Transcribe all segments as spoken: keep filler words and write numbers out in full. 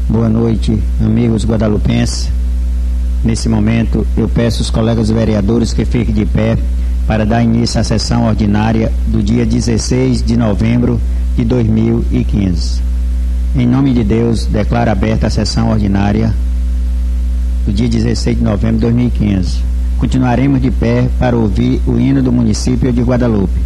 Boa noite, amigos guadalupenses. Nesse momento, eu peço aos colegas vereadores que fiquem de pé para dar início à sessão ordinária do dia dezesseis de novembro de dois mil e quinze. Em nome de Deus, declaro aberta a sessão ordinária do dia dezesseis de novembro de dois mil e quinze. Continuaremos de pé para ouvir o hino do município de Guadalupe.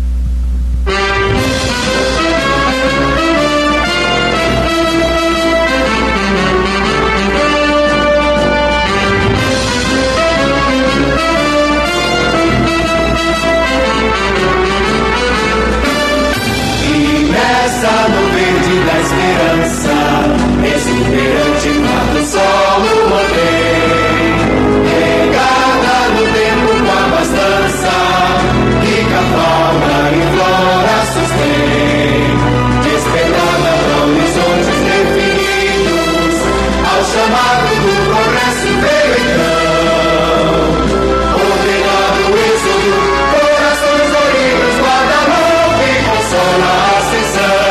No verde da esperança, exuberante mar do solo mantém, regada no tempo com abastança, rica fauna e flora sustém, despertada para horizontes definidos, ao chamado do progresso veio então, ordenado o êxodo, corações oriundos, Guadalupe consola a ascensão.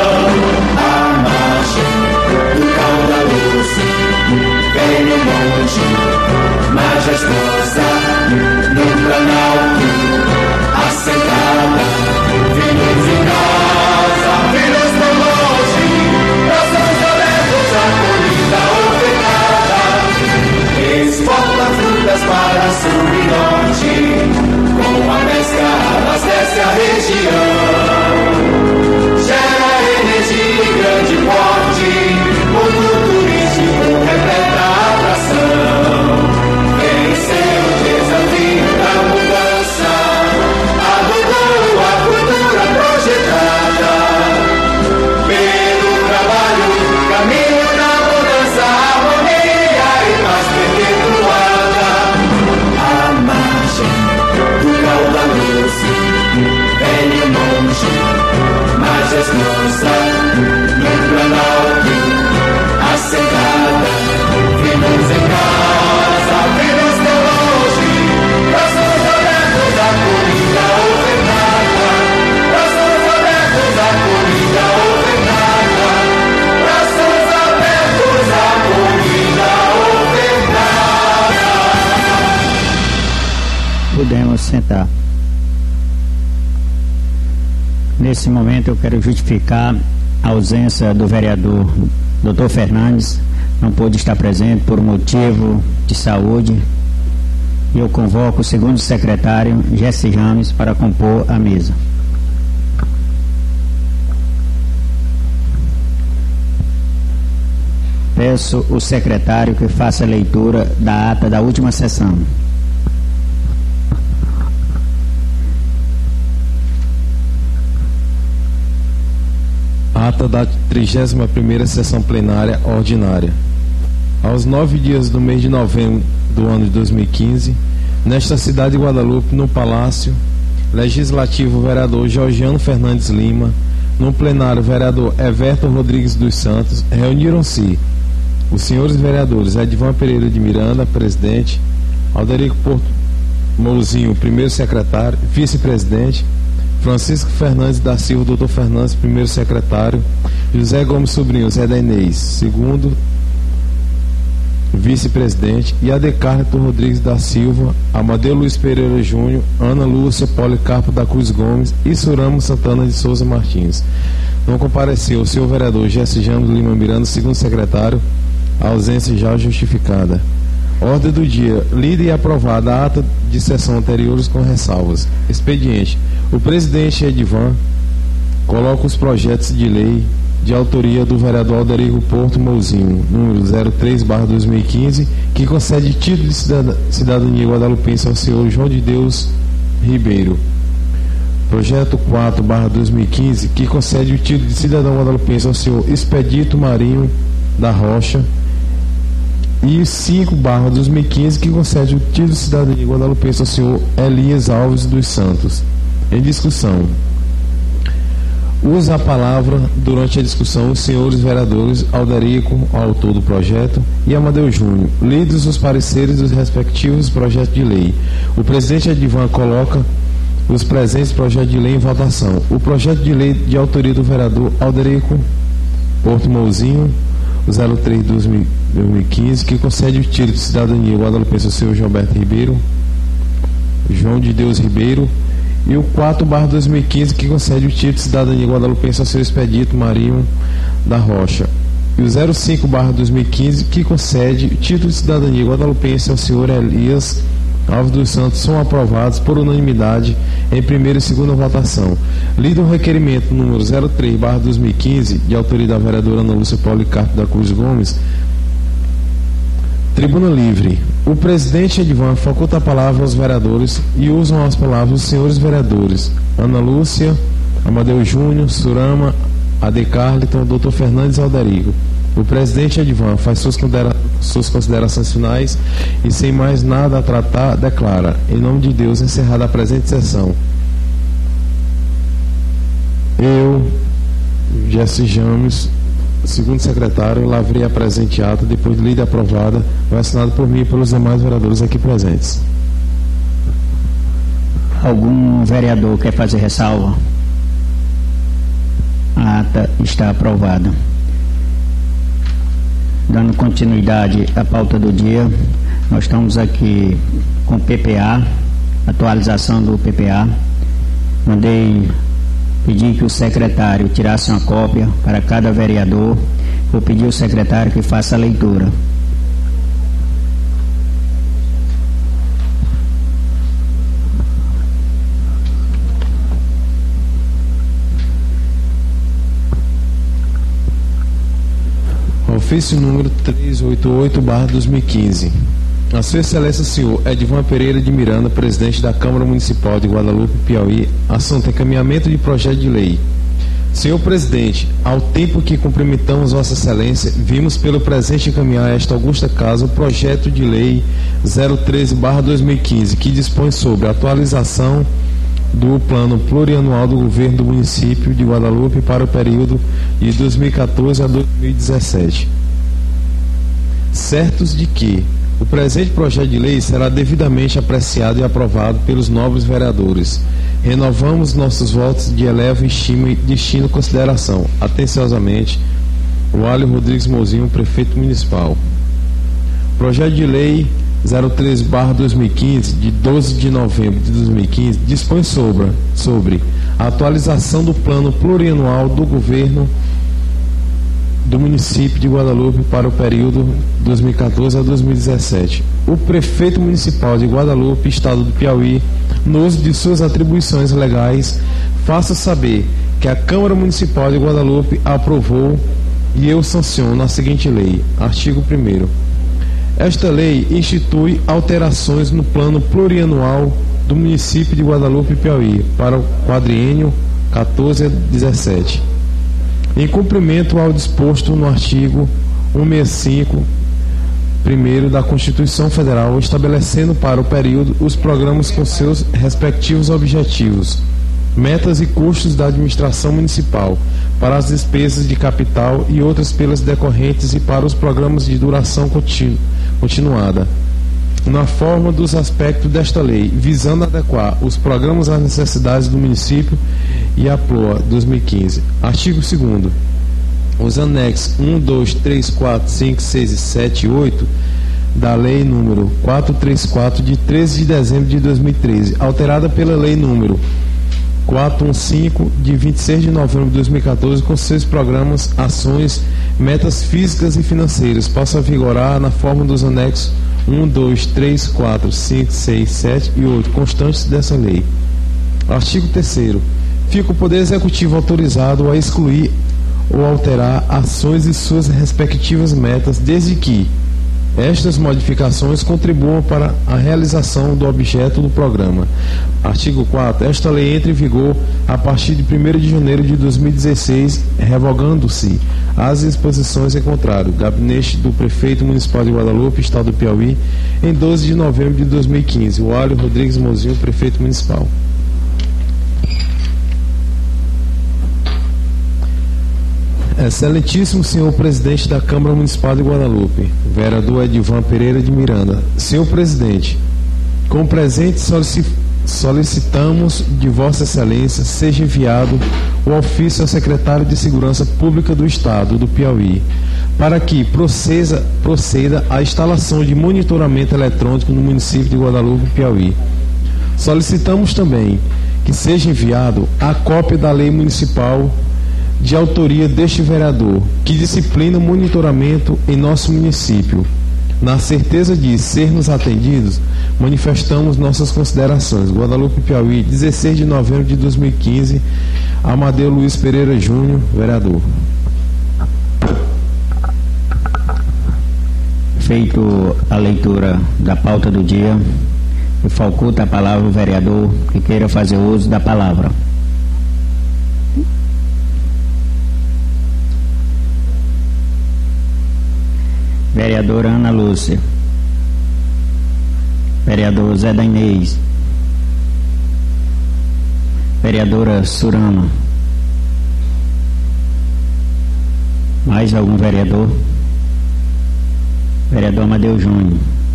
Velho monte, majestosa, no planalto, assentada, filhos em casa, filhos tão longe, braços abertos, acolhida ofertada, exporta frutas para sul e norte, com a pesca abastece a região, gera energia em grande porte, mundo turístico repleta a atração, venceu o desafio da mudança, adotou a cultura projetada, pelo trabalho, caminho da mudança, harmonia e paz perpetuada, à margem do caudaloso, velho monte, majestosa, no planalto, assentada, filhos em casa, filhos tão longe, braços abertos, acolhida ofertada, braços abertos, acolhida ofertada, braços abertos, acolhida ofertada. Podemos sentar. Nesse momento eu quero justificar a ausência do vereador doutor Fernandes, não pôde estar presente por motivo de saúde, e eu convoco o segundo secretário, Jesse James, para compor a mesa. Peço o secretário que faça a leitura da ata da última sessão. Ata da trigésima primeira sessão plenária ordinária. Aos nove dias do mês de novembro do ano de dois mil e quinze, nesta cidade de Guadalupe, no Palácio Legislativo, o vereador Georgiano Fernandes Lima, no plenário, o vereador Everton Rodrigues dos Santos, reuniram-se os senhores vereadores Edvan Pereira de Miranda, presidente, Alderico Porto Mouzinho, primeiro secretário, vice-presidente, Francisco Fernandes da Silva, doutor Fernandes, primeiro secretário, José Gomes Sobrinho, Zé Denez, segundo vice-presidente, e Adecarto Rodrigues da Silva, Amadeu Luiz Pereira Júnior, Ana Lúcia Policarpo da Cruz Gomes e Suramo Santana de Souza Martins. Não compareceu o senhor vereador Jesse James Lima Miranda, segundo secretário, a ausência já justificada. Ordem do dia, lida e aprovada a ata de sessão anteriores com ressalvas. Expediente. O presidente Edvan coloca os projetos de lei de autoria do vereador Alderico Porto Mouzinho, número zero três barra dois mil e quinze, que concede título de cidadania guadalupense ao senhor João de Deus Ribeiro. Projeto quatro barra dois mil e quinze, que concede o título de cidadão guadalupense ao senhor Expedito Marinho da Rocha. E cinco barra dois mil e quinze, que concede o título de cidadania guadalupense ao senhor Elias Alves dos Santos. Em discussão. Usa a palavra durante a discussão os senhores vereadores Alderico, autor do projeto, e Amadeu Júnior, lidos os pareceres dos respectivos projetos de lei. O presidente Edvan coloca os presentes projetos de lei em votação. O projeto de lei de autoria do vereador Alderico Porto Mouzinho, zero três barra dois mil e quinze, que concede o título de cidadania guadalupense ao senhor Gilberto Ribeiro, João de Deus Ribeiro, e o quatro barra dois mil e quinze, que concede o título de cidadania guadalupense ao senhor Expedito Marinho da Rocha, e o zero cinco barra dois mil e quinze, que concede o título de cidadania guadalupense ao senhor Elias Alves dos Santos, são aprovados por unanimidade em primeira e segunda votação. Lido o requerimento número zero três barra dois mil e quinze, de autoria da vereadora Ana Lúcia Policarpo da Cruz Gomes, tribuna livre. O presidente Edvan faculta a palavra aos vereadores e usam as palavras os senhores vereadores Ana Lúcia, Amadeu Júnior, Surama, Ade Carliton, doutor Fernandes Alderigo. O presidente Edvan faz suas, considera suas considerações finais e, sem mais nada a tratar, declara: em nome de Deus, encerrada a presente sessão. Eu, Jesse James, segundo secretário, lavrei a presente ata, depois de lida aprovada, foi assinado por mim e pelos demais vereadores aqui presentes. Algum vereador quer fazer ressalva? A ata está aprovada. Dando continuidade à pauta do dia, nós estamos aqui com o P P A, atualização do P P A. Mandei pedir que o secretário tirasse uma cópia para cada vereador. Vou pedir ao secretário que faça a leitura. Ofício número trezentos e oitenta e oito barra dois mil e quinze. A sua excelência, senhor Edvan Pereira de Miranda, presidente da Câmara Municipal de Guadalupe, Piauí, assunto encaminhamento de projeto de lei. Senhor presidente, ao tempo que cumprimentamos vossa excelência, vimos pelo presente encaminhar a esta augusta casa o projeto de lei zero treze barra dois mil e quinze, que dispõe sobre a atualização do plano plurianual do governo do município de Guadalupe para o período de dois mil e quatorze a dois mil e dezessete. Certos de que o presente projeto de lei será devidamente apreciado e aprovado pelos nobres vereadores, renovamos nossos votos de elevo estima e destino consideração. Atenciosamente, o Alio Rodrigues Mozinho, prefeito municipal. Projeto de lei zero treze barra dois mil e quinze, de doze de novembro de dois mil e quinze, dispõe sobre, sobre a atualização do plano plurianual do governo do município de Guadalupe para o período dois mil e quatorze a dois mil e dezessete. O prefeito municipal de Guadalupe, estado do Piauí, no uso de suas atribuições legais, faça saber que a Câmara Municipal de Guadalupe aprovou e eu sanciono a seguinte lei. Artigo primeiro. Esta lei institui alterações no plano plurianual do município de Guadalupe, Piauí, para o quadriênio quatorze a dezessete. Em cumprimento ao disposto no artigo cento e sessenta e cinco, primeiro da Constituição Federal, estabelecendo para o período os programas com seus respectivos objetivos, metas e custos da administração municipal, para as despesas de capital e outras pelas decorrentes e para os programas de duração contínua, continuada, na forma dos aspectos desta lei, visando adequar os programas às necessidades do município e a P L O A dois mil e quinze. Artigo segundo. Os anexos um, dois, três, quatro, cinco, seis, sete e oito da Lei número quatrocentos e trinta e quatro, de treze de dezembro de dois mil e treze, alterada pela Lei número quatrocentos e quinze, de vinte e seis de novembro de dois mil e quatorze, com seus programas, ações, metas físicas e financeiras, possa vigorar na forma dos anexos um, dois, três, quatro, cinco, seis, sete e oito, constantes dessa lei. Artigo terceiro. Fica o Poder Executivo autorizado a excluir ou alterar ações e suas respectivas metas, desde que estas modificações contribuam para a realização do objeto do programa. Artigo quarto. Esta lei entra em vigor a partir de primeiro de janeiro de dois mil e dezesseis, revogando-se as disposições em contrário. Gabinete do Prefeito Municipal de Guadalupe, Estado do Piauí, em doze de novembro de dois mil e quinze. O Alio Rodrigues Mozinho, Prefeito Municipal. Excelentíssimo senhor presidente da Câmara Municipal de Guadalupe, vereador Edvan Pereira de Miranda. Senhor presidente, com presente solicitamos de Vossa Excelência seja enviado o ofício ao secretário de Segurança Pública do Estado do Piauí, para que proceda, proceda a instalação de monitoramento eletrônico no município de Guadalupe, Piauí. Solicitamos também que seja enviado a cópia da lei municipal de autoria deste vereador, que disciplina o monitoramento em nosso município. Na certeza de sermos atendidos, manifestamos nossas considerações. Guadalupe, Piauí, dezesseis de novembro de dois mil e quinze, Amadeu Luiz Pereira Júnior, vereador. Feito a leitura da pauta do dia, eu faculto a palavra ao vereador que queira fazer uso da palavra. Vereadora Ana Lúcia. Vereador Zé da Inês. Vereadora Surama. Mais algum vereador? Vereador Amadeu Júnior.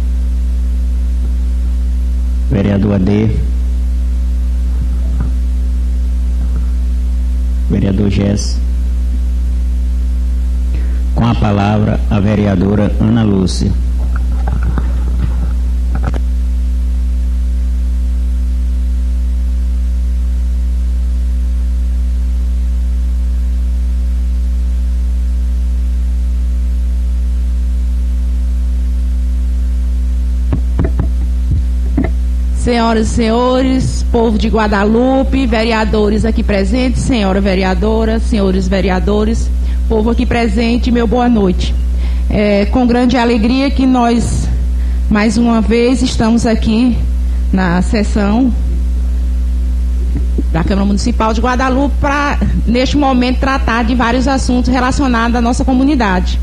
Vereador A D. Vereador Gess. Com a palavra, a vereadora Ana Lúcia. Senhoras e senhores, povo de Guadalupe, vereadores aqui presentes, senhora vereadora, senhores vereadores, povo aqui presente, meu boa noite. É com grande alegria que nós, mais uma vez, estamos aqui na sessão da Câmara Municipal de Guadalupe para, neste momento, tratar de vários assuntos relacionados à nossa comunidade.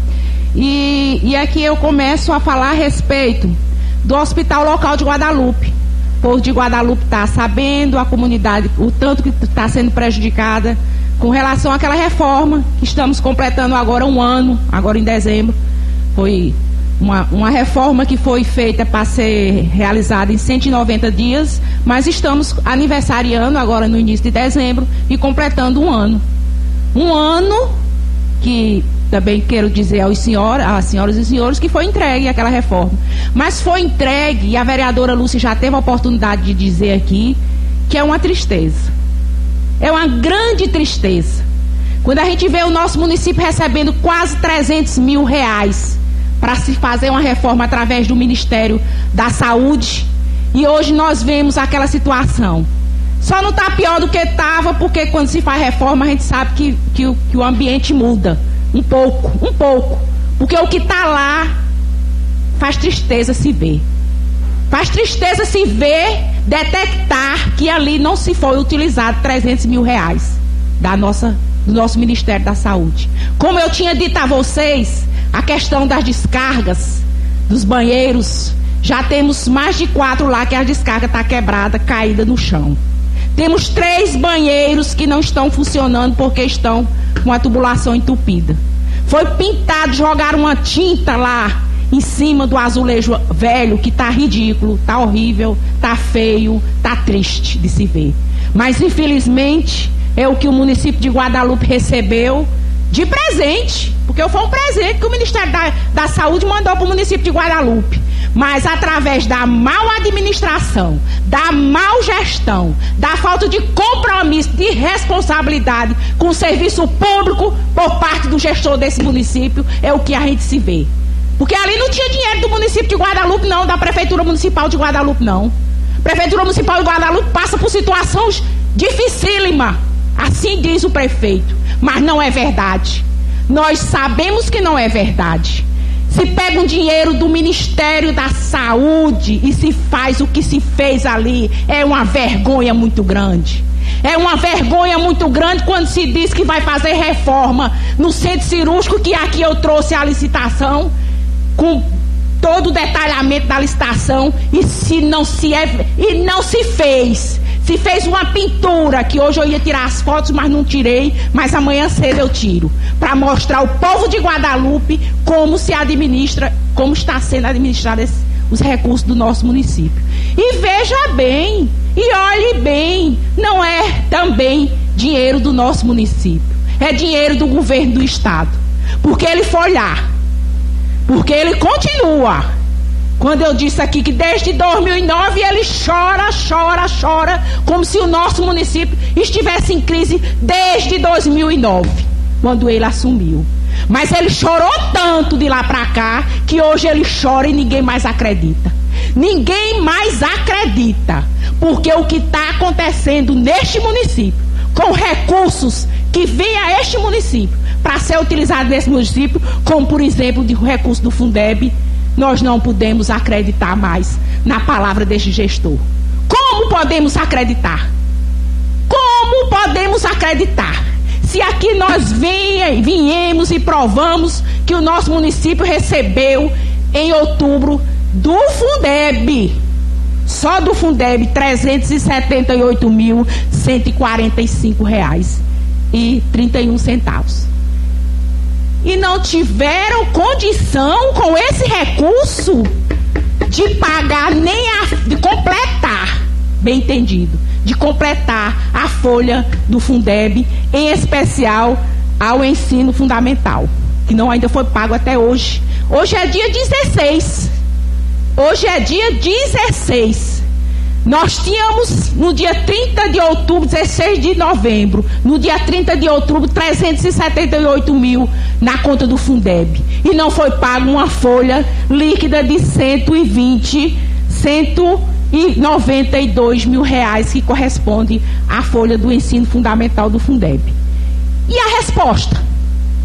E, e aqui eu começo a falar a respeito do Hospital Local de Guadalupe. O povo de Guadalupe está sabendo, a comunidade, o tanto que está sendo prejudicada com relação àquela reforma que estamos completando agora um ano, agora em dezembro. Foi uma, uma reforma que foi feita para ser realizada em cento e noventa dias, mas estamos aniversariando agora no início de dezembro e completando um ano. Um ano que também quero dizer aos senhora, às senhoras e senhores que foi entregue aquela reforma. Mas foi entregue, e a vereadora Lúcia já teve a oportunidade de dizer aqui, que é uma tristeza. É uma grande tristeza. Quando a gente vê o nosso município recebendo quase trezentos mil reais para se fazer uma reforma através do Ministério da Saúde, e hoje nós vemos aquela situação. Só não está pior do que estava, porque quando se faz reforma a gente sabe que, que, o, que o ambiente muda. Um pouco, um pouco. Porque o que está lá faz tristeza se ver. Faz tristeza se ver, detectar que ali não se foi utilizado trezentos mil reais da nossa, do nosso Ministério da Saúde. Como eu tinha dito a vocês, a questão das descargas dos banheiros, já temos mais de quatro lá que a descarga está quebrada, caída no chão. Temos três banheiros que não estão funcionando porque estão com a tubulação entupida. Foi pintado, jogaram uma tinta lá em cima do azulejo velho, que está ridículo, está horrível, está feio, está triste de se ver. Mas infelizmente é o que o município de Guadalupe recebeu de presente, porque foi um presente que o Ministério da, da Saúde mandou para o município de Guadalupe. Mas através da mal administração, da mal gestão, da falta de compromisso, de responsabilidade com o serviço público por parte do gestor desse município, é o que a gente se vê. Porque ali não tinha dinheiro do município de Guadalupe, não, da Prefeitura Municipal de Guadalupe, não. A Prefeitura Municipal de Guadalupe passa por situações dificílimas, assim diz o prefeito, mas não é verdade. Nós sabemos que não é verdade. Se pega um dinheiro do Ministério da Saúde e se faz o que se fez ali, é uma vergonha muito grande. É uma vergonha muito grande quando se diz que vai fazer reforma no centro cirúrgico, que aqui eu trouxe a licitação, com todo o detalhamento da licitação, e se não se é, e não se fez. Se fez uma pintura, que hoje eu ia tirar as fotos, mas não tirei, mas amanhã cedo eu tiro, para mostrar ao povo de Guadalupe como se administra, como está sendo administrado esse, os recursos do nosso município. E veja bem, e olhe bem, não é também dinheiro do nosso município, é dinheiro do governo do estado, porque ele foi lá, porque ele continua. Quando eu disse aqui que desde dois mil e nove ele chora, chora, chora, como se o nosso município estivesse em crise desde dois mil e nove, quando ele assumiu. Mas ele chorou tanto de lá para cá, que hoje ele chora e ninguém mais acredita. Ninguém mais acredita, porque o que está acontecendo neste município, com recursos que vêm a este município, para ser utilizado nesse município, como por exemplo o recurso do Fundeb, nós não podemos acreditar mais na palavra deste gestor. Como podemos acreditar? Como podemos acreditar? Se aqui nós venha, viemos e provamos que o nosso município recebeu em outubro do Fundeb, só do Fundeb, trezentos e setenta e oito mil, cento e quarenta e cinco reais e trinta e um centavos. E não tiveram condição com esse recurso de pagar nem a, de completar, bem entendido, de completar a folha do Fundeb, em especial ao ensino fundamental, que não ainda foi pago até hoje. Hoje é dia dezesseis. Hoje é dia dezesseis. Nós tínhamos no dia trinta de outubro, dezesseis de novembro, no dia trinta de outubro, trezentos e setenta e oito mil na conta do Fundeb. E não foi pago uma folha líquida de cento e vinte, cento e noventa e dois mil reais, que corresponde à folha do ensino fundamental do Fundeb. E a resposta?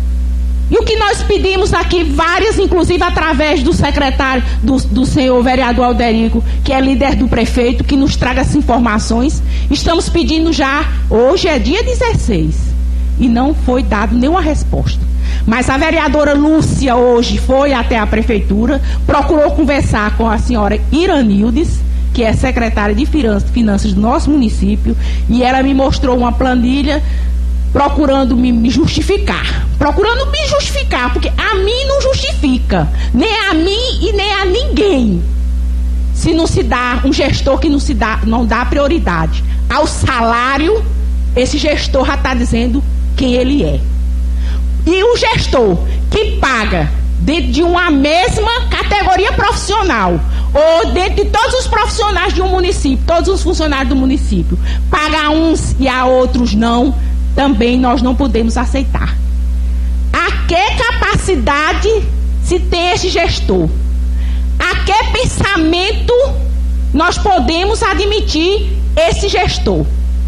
E o que nós pedimos aqui, várias, inclusive através do secretário, do, do senhor vereador Alderico, que é líder do prefeito, que nos traga essas informações, estamos pedindo já, hoje é dia dezesseis, e não foi dado nenhuma resposta. Mas a vereadora Lúcia hoje foi até a prefeitura, procurou conversar com a senhora Iranildes, que é secretária de Finanças do nosso município, e ela me mostrou uma planilha procurando me, me justificar, procurando me justificar, porque a mim não justifica, nem a mim e nem a ninguém, se não se dá um gestor que não se dá, não dá prioridade ao salário. Esse gestor já está dizendo quem ele é. E o gestor que paga dentro de uma mesma categoria profissional, ou dentro de todos os profissionais de um município, todos os funcionários do município, paga a uns e a outros não, também nós não podemos aceitar. A que capacidade se tem esse gestor? A que pensamento nós podemos admitir esse gestor?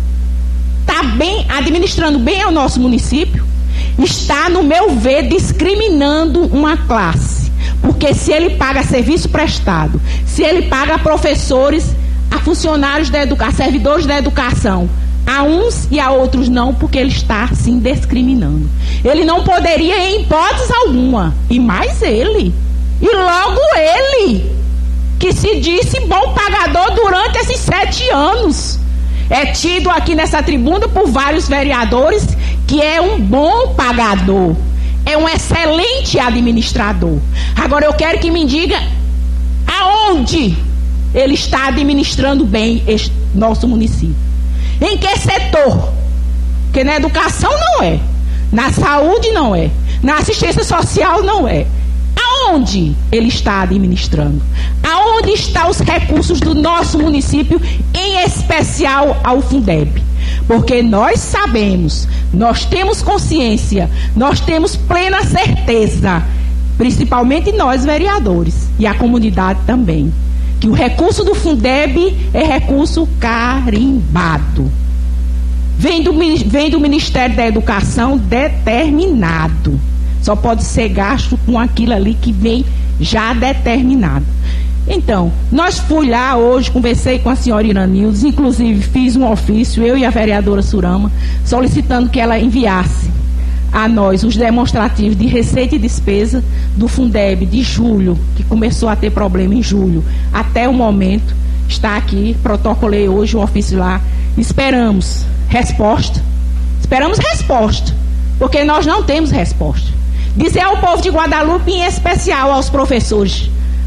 Está bem, administrando bem ao nosso município? Está, no meu ver, discriminando uma classe. Porque se ele paga serviço prestado, se ele paga professores, a funcionários da educação, servidores da educação, a uns e a outros não, porque ele está sim discriminando. Ele não poderia em hipótese alguma, e mais ele, e logo ele, que se disse bom pagador durante esses sete anos, é tido aqui nessa tribuna por vários vereadores que é um bom pagador, é um excelente administrador. Agora eu quero que me diga aonde ele está administrando bem este nosso município. Em que setor? Porque na educação não é, na saúde não é, na assistência social não é. Aonde ele está administrando? Aonde estão os recursos do nosso município, em especial ao Fundeb? Porque nós sabemos, nós temos consciência, nós temos plena certeza, principalmente nós vereadores e a comunidade também, que o recurso do Fundeb é recurso carimbado. Vem do, vem do Ministério da Educação determinado. Só pode ser gasto com aquilo ali que vem já determinado. Então, nós fui lá hoje, conversei com a senhora Iranildes, inclusive fiz um ofício, eu e a vereadora Surama, solicitando que ela enviasse a nós os demonstrativos de receita e despesa do Fundeb de julho, que começou a ter problema em julho, até o momento. Está aqui, protocolei hoje o ofício lá. Esperamos resposta. Esperamos resposta, porque nós não temos resposta. Dizer ao povo de Guadalupe, em especial aos professores,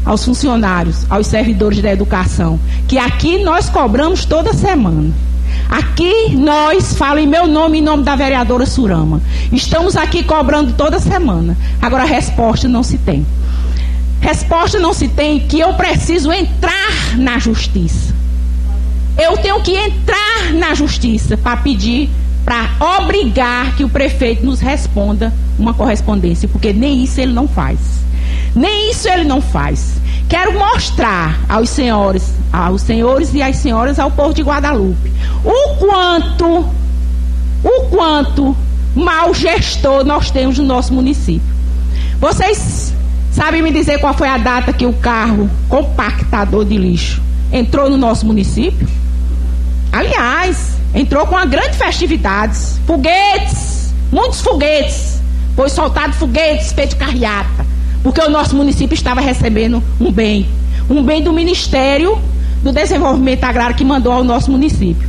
aos funcionários, aos servidores da educação, que aqui nós cobramos toda semana. Aqui nós, falo em meu nome e em nome da vereadora Surama, estamos aqui cobrando toda semana. Agora a resposta não se tem. Resposta não se tem que eu preciso entrar na justiça. Eu tenho que entrar na justiça para pedir, para obrigar que o prefeito nos responda uma correspondência, porque nem isso ele não faz. Nem isso ele não faz. Quero mostrar aos senhores, aos senhores e às senhoras, ao povo de Guadalupe, o quanto, o quanto mau gestor nós temos no nosso município. Vocês sabem me dizer qual foi a data que o carro compactador de lixo entrou no nosso município? Aliás, entrou com uma grande festividades, foguetes, muitos foguetes, foi soltado foguetes feito carreata, porque o nosso município estava recebendo um bem, um bem do Ministério do Desenvolvimento Agrário que mandou ao nosso município.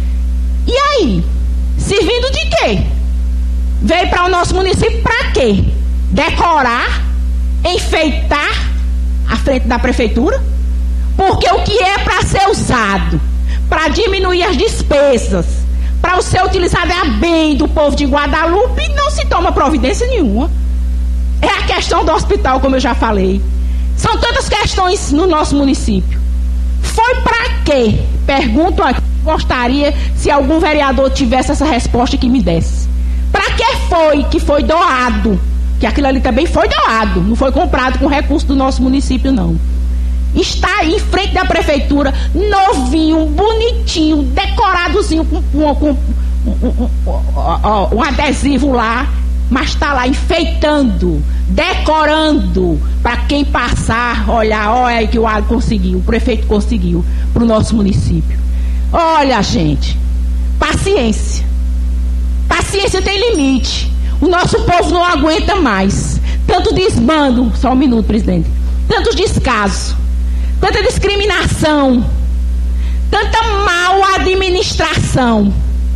E aí, servindo de quê? Veio para o nosso município para quê? Decorar, enfeitar a frente da prefeitura? Porque o que é para ser usado para diminuir as despesas, para o ser utilizado a bem do povo de Guadalupe, não se toma providência nenhuma. É a questão do hospital, como eu já falei. São tantas questões no nosso município. Foi para quê? Pergunto aqui, gostaria se algum vereador tivesse essa resposta que me desse. Para que foi que foi doado? Que aquilo ali também foi doado, não foi comprado com recurso do nosso município, não. Está aí em frente da prefeitura, novinho, bonitinho, decoradozinho, com, com, com um, um, um, um adesivo lá, mas está lá enfeitando, decorando, para quem passar, olhar, olha aí que o Alho conseguiu, o prefeito conseguiu, para o nosso município. Olha, gente, paciência. Paciência tem limite. O nosso povo não aguenta mais. Tanto desbando, só um minuto, presidente, tantos descasos, tanta discriminação, tanta mal administração.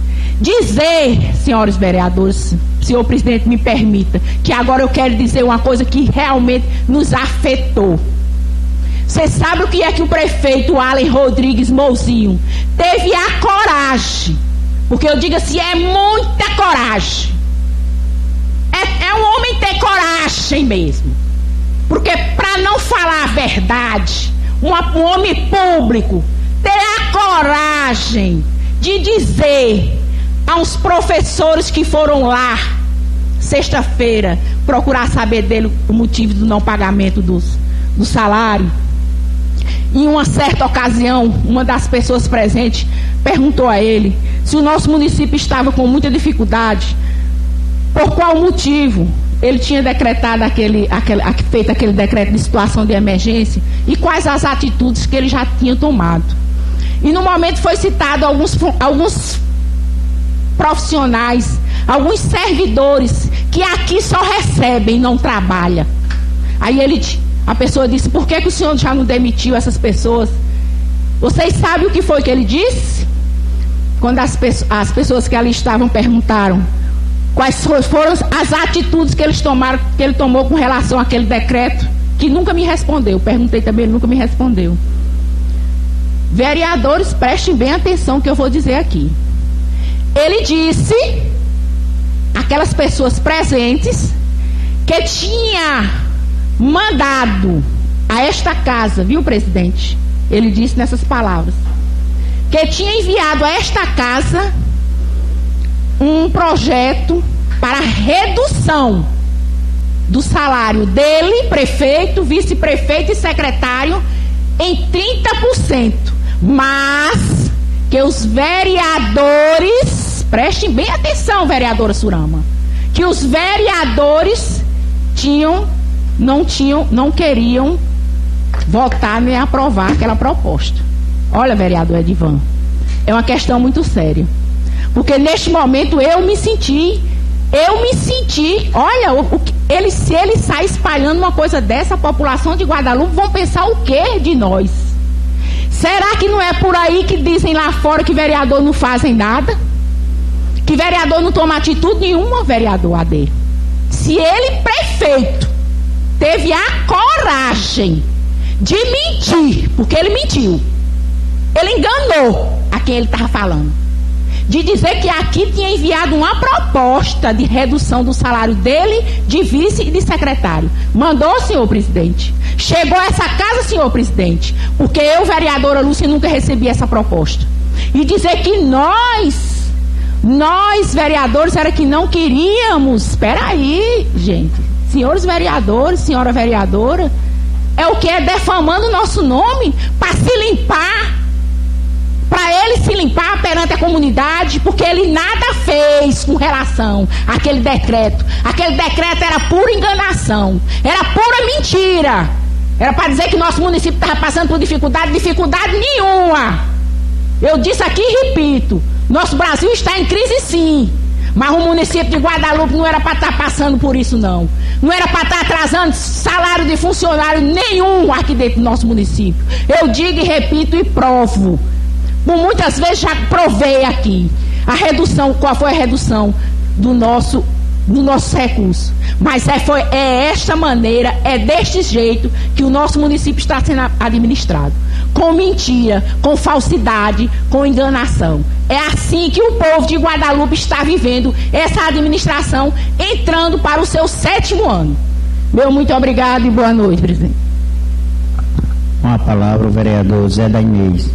Dizer, senhores vereadores, senhor presidente, me permita, que agora eu quero dizer uma coisa que realmente nos afetou. Você sabe o que é que o prefeito Allen Rodrigues Mouzinho teve a coragem, porque eu digo assim, é muita coragem, é, é um homem ter coragem mesmo, porque para não falar a verdade, uma, um homem público ter a coragem de dizer aos professores que foram lá sexta-feira procurar saber dele o motivo do não pagamento dos, do salário. Em uma certa ocasião, uma das pessoas presentes perguntou a ele se o nosso município estava com muita dificuldade, por qual motivo ele tinha decretado aquele, aquele, feito aquele decreto de situação de emergência e quais as atitudes que ele já tinha tomado. E no momento foi citado alguns, alguns profissionais, alguns servidores que aqui só recebem, não trabalham. Aí ele, a pessoa disse, por que, que o senhor já não demitiu essas pessoas? Vocês sabem o que foi que ele disse? Quando as, as pessoas que ali estavam perguntaram quais foram as atitudes que eles tomaram, que ele tomou com relação àquele decreto, que nunca me respondeu. Perguntei também, ele nunca me respondeu. Vereadores, prestem bem atenção que eu vou dizer aqui. Ele disse, aquelas pessoas presentes, que tinha mandado a esta casa, viu, presidente? Ele disse nessas palavras, que tinha enviado a esta casa um projeto para redução do salário dele, prefeito, vice-prefeito e secretário, em trinta por cento, mas que os vereadores, prestem bem atenção, vereadora Surama, que os vereadores tinham, não tinham, não queriam votar nem aprovar aquela proposta. Olha, vereador Edivan, é uma questão muito séria, porque neste momento eu me senti, eu me senti, olha, o, o, ele, se ele sai espalhando uma coisa dessa, a população de Guadalupe vão pensar o que de nós? Será que não é por aí que dizem lá fora que vereador não fazem nada? Que vereador não toma atitude nenhuma, vereador A D? Se ele, prefeito, teve a coragem de mentir, porque ele mentiu. Ele enganou a quem ele estava falando. De dizer que aqui tinha enviado uma proposta de redução do salário dele, de vice e de secretário. Mandou, senhor presidente. Chegou a essa casa, senhor presidente, porque eu, vereadora Lúcia, nunca recebi essa proposta. E dizer que nós, nós vereadores, era que não queríamos. Espera aí, gente. Senhores vereadores, senhora vereadora, é o que? É defamando o nosso nome para se limpar. Para ele se limpar perante a comunidade, porque ele nada fez com relação àquele decreto. Aquele decreto era pura enganação, era pura mentira. Era para dizer que nosso município estava passando por dificuldade, dificuldade nenhuma. Eu disse aqui e repito, nosso Brasil está em crise sim, mas o município de Guadalupe não era para estar passando por isso não. Não era para estar atrasando salário de funcionário nenhum aqui dentro do nosso município. Eu digo e repito e provo. Por muitas vezes já provei aqui a redução, qual foi a redução do nosso, do nosso recurso. Mas é, foi, é esta maneira, é deste jeito que o nosso município está sendo administrado. Com mentira, com falsidade, com enganação. É assim que o povo de Guadalupe está vivendo essa administração, entrando para o seu sétimo ano. Meu muito obrigado e boa noite, presidente. Com a palavra o vereador Zé da Inês.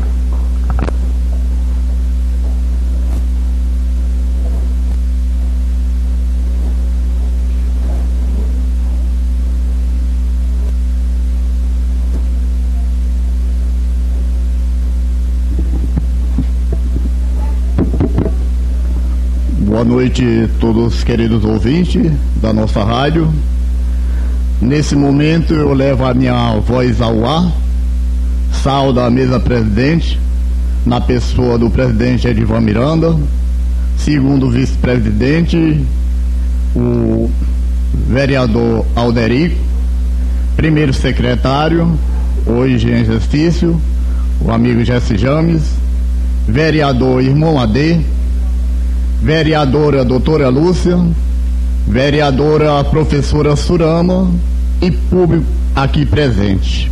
Boa noite a todos os queridos ouvintes da nossa rádio. Nesse momento eu levo a minha voz ao ar, saúdo a mesa presidente, na pessoa do presidente Edivan Miranda, segundo vice-presidente, o vereador Alderico, primeiro secretário, hoje em exercício, o amigo Jesse James, vereador Irmão Adê, vereadora doutora Lúcia, vereadora professora Surama e público aqui presente.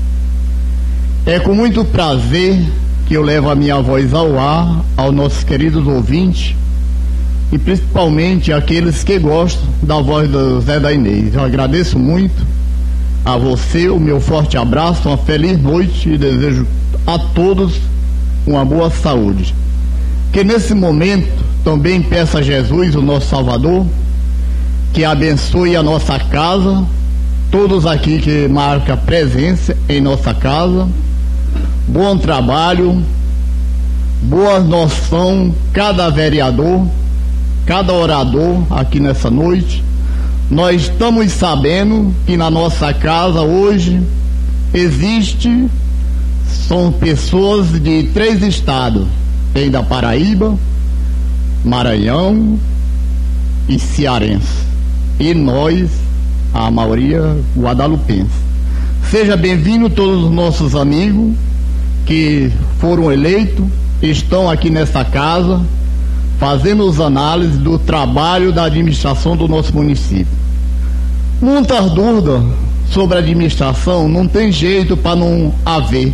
É com muito prazer que eu levo a minha voz ao ar, aos nossos queridos ouvintes e principalmente aqueles que gostam da voz do Zé da Inês. Eu agradeço muito a você, o meu forte abraço, uma feliz noite e desejo a todos uma boa saúde. Que nesse momento também peço a Jesus, o nosso Salvador, que abençoe a nossa casa, todos aqui que marcam presença em nossa casa, bom trabalho, boa noção, cada vereador, cada orador aqui nessa noite. Nós estamos sabendo que na nossa casa hoje existe, são pessoas de três estados, tem da Paraíba, Maranhão e cearense, e nós, a maioria guadalupense. Seja bem-vindo todos os nossos amigos que foram eleitos, estão aqui nessa casa fazendo as análises do trabalho da administração do nosso município. Muitas dúvidas sobre a administração não tem jeito para não haver,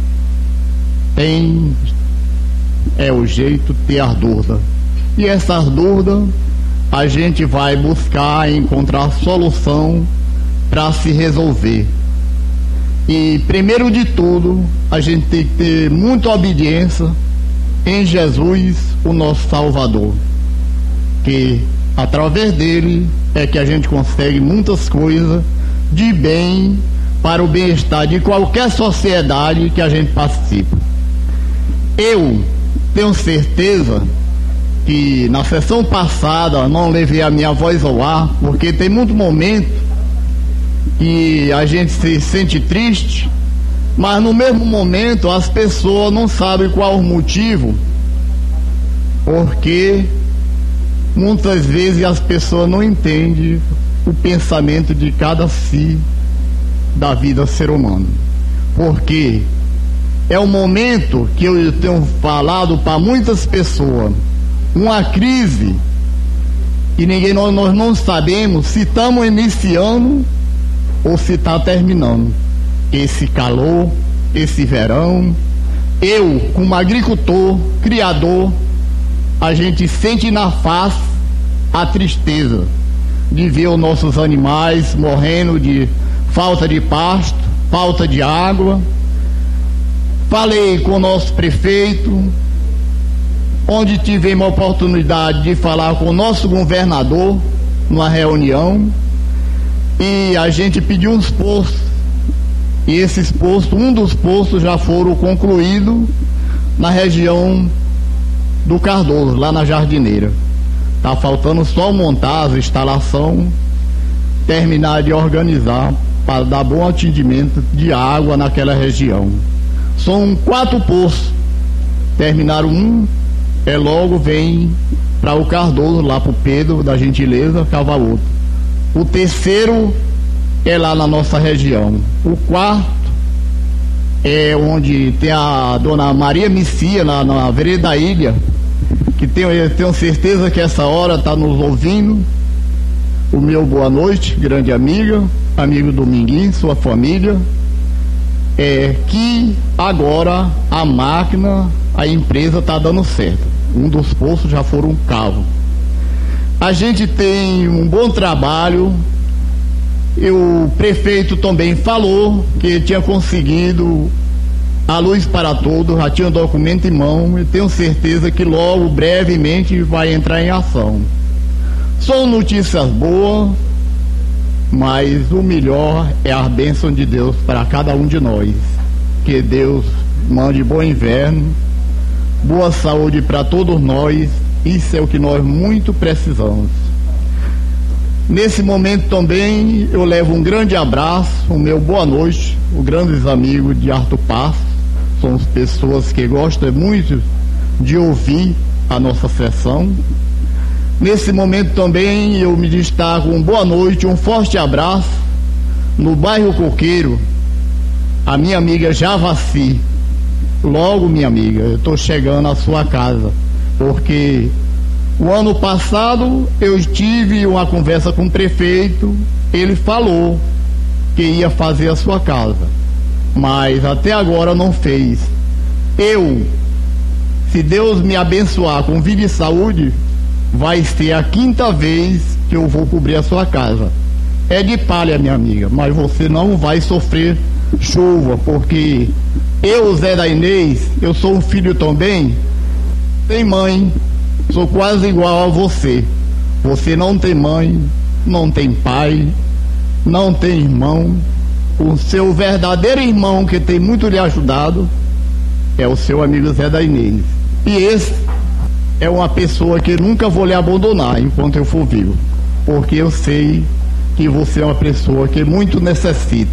tem é o jeito de ter as dúvidas. E essas dúvidas a gente vai buscar encontrar solução para se resolver. E primeiro de tudo, a gente tem que ter muita obediência em Jesus, o nosso Salvador, que através dele é que a gente consegue muitas coisas de bem para o bem-estar de qualquer sociedade que a gente participa. Eu tenho certeza que na sessão passada não levei a minha voz ao ar, porque tem muito momento que a gente se sente triste, mas no mesmo momento as pessoas não sabem qual o motivo, porque muitas vezes as pessoas não entendem o pensamento de cada si da vida ser humano. Porque é um momento que eu tenho falado para muitas pessoas, uma crise e ninguém, nós, nós não sabemos se estamos iniciando ou se está terminando, esse calor, esse verão. Eu, como agricultor, criador, a gente sente na face a tristeza de ver os nossos animais morrendo de falta de pasto, falta de água. Falei com o nosso prefeito, onde tivemos a oportunidade de falar com o nosso governador numa reunião, e a gente pediu uns postos, e esses postos, um dos postos já foram concluídos na região do Cardoso, lá na Jardineira. Está faltando só montar as instalações, terminar de organizar para dar bom atendimento de água naquela região. São quatro poços, terminaram um, é logo vem para o Cardoso, lá para o Pedro da Gentileza, cavar outro. O terceiro é lá na nossa região. O quarto é onde tem a dona Maria Messia, lá na Vereda da Ilha, que tenho, eu tenho certeza que essa hora está nos ouvindo. O meu boa noite, grande amiga, amigo Dominguinho, sua família. É que agora a máquina, a empresa está dando certo. Um dos poços já foram cavos. A gente tem um bom trabalho. E o prefeito também falou que tinha conseguido a luz para todos, já tinha um documento em mão, e tenho certeza que logo, brevemente, vai entrar em ação. São notícias boas, mas o melhor é a bênção de Deus para cada um de nós. Que Deus mande bom inverno, boa saúde para todos nós, isso é o que nós muito precisamos. Nesse momento também eu levo um grande abraço, o meu boa noite, os grandes amigos de Arthur Passos, são as pessoas que gostam muito de ouvir a nossa sessão. Nesse momento também eu me destaco um boa noite, um forte abraço no bairro Coqueiro, a minha amiga Javaci. Logo, minha amiga, eu estou chegando à sua casa, porque o ano passado eu tive uma conversa com o prefeito, ele falou que ia fazer a sua casa, mas até agora não fez. Eu, se Deus me abençoar com vida e saúde, vai ser a quinta vez que eu vou cobrir a sua casa. É de palha, minha amiga, mas você não vai sofrer chuva, porque eu, Zé da Inês, eu sou um filho também, tem mãe, sou quase igual a você. Você não tem mãe, não tem pai, não tem irmão. O seu verdadeiro irmão, que tem muito lhe ajudado, é o seu amigo Zé da Inês. E esse é uma pessoa que nunca vou lhe abandonar enquanto eu for vivo, porque eu sei que você é uma pessoa que muito necessita.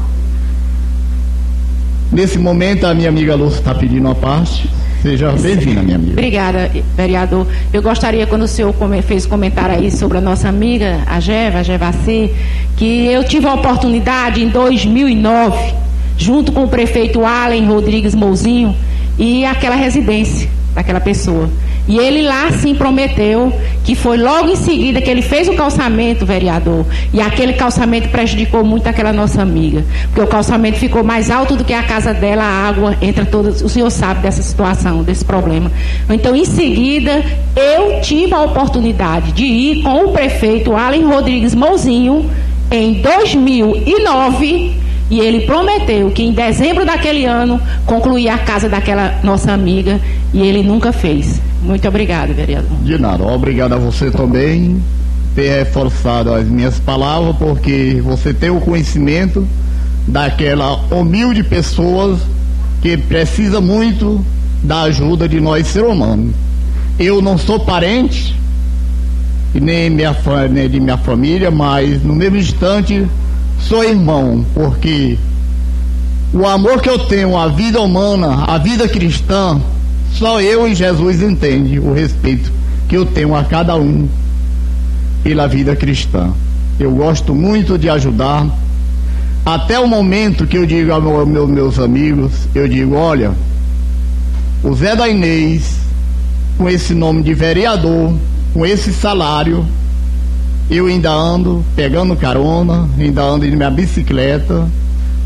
Nesse momento a minha amiga Lúcia está pedindo uma parte. Seja bem-vinda, minha amiga. Obrigada, vereador. Eu gostaria, quando o senhor fez comentário aí sobre a nossa amiga, a Geva, a Gevaci, que eu tive a oportunidade em dois mil e nove, junto com o prefeito Allen Rodrigues Mouzinho, e aquela residência daquela pessoa. E ele lá sim prometeu que foi logo em seguida que ele fez o calçamento, vereador, e aquele calçamento prejudicou muito aquela nossa amiga, porque o calçamento ficou mais alto do que a casa dela, a água entra toda, o senhor sabe dessa situação, desse problema. Então, em seguida, eu tive a oportunidade de ir com o prefeito Allen Rodrigues Mouzinho em dois mil e nove, e ele prometeu que em dezembro daquele ano concluía a casa daquela nossa amiga, e ele nunca fez. Muito obrigado, vereador. De nada, obrigado a você também ter reforçado as minhas palavras, porque você tem o conhecimento daquela humilde pessoa que precisa muito da ajuda de nós, ser humano. Eu não sou parente nem, minha, nem de minha família, mas no mesmo instante sou irmão, porque o amor que eu tenho à vida humana, à vida cristã, só eu e Jesus entende o respeito que eu tenho a cada um pela vida cristã. Eu gosto muito de ajudar, até o momento que eu digo aos meu, meu, meus amigos, eu digo, olha, o Zé da Inês, com esse nome de vereador, com esse salário, eu ainda ando pegando carona, ainda ando em minha bicicleta,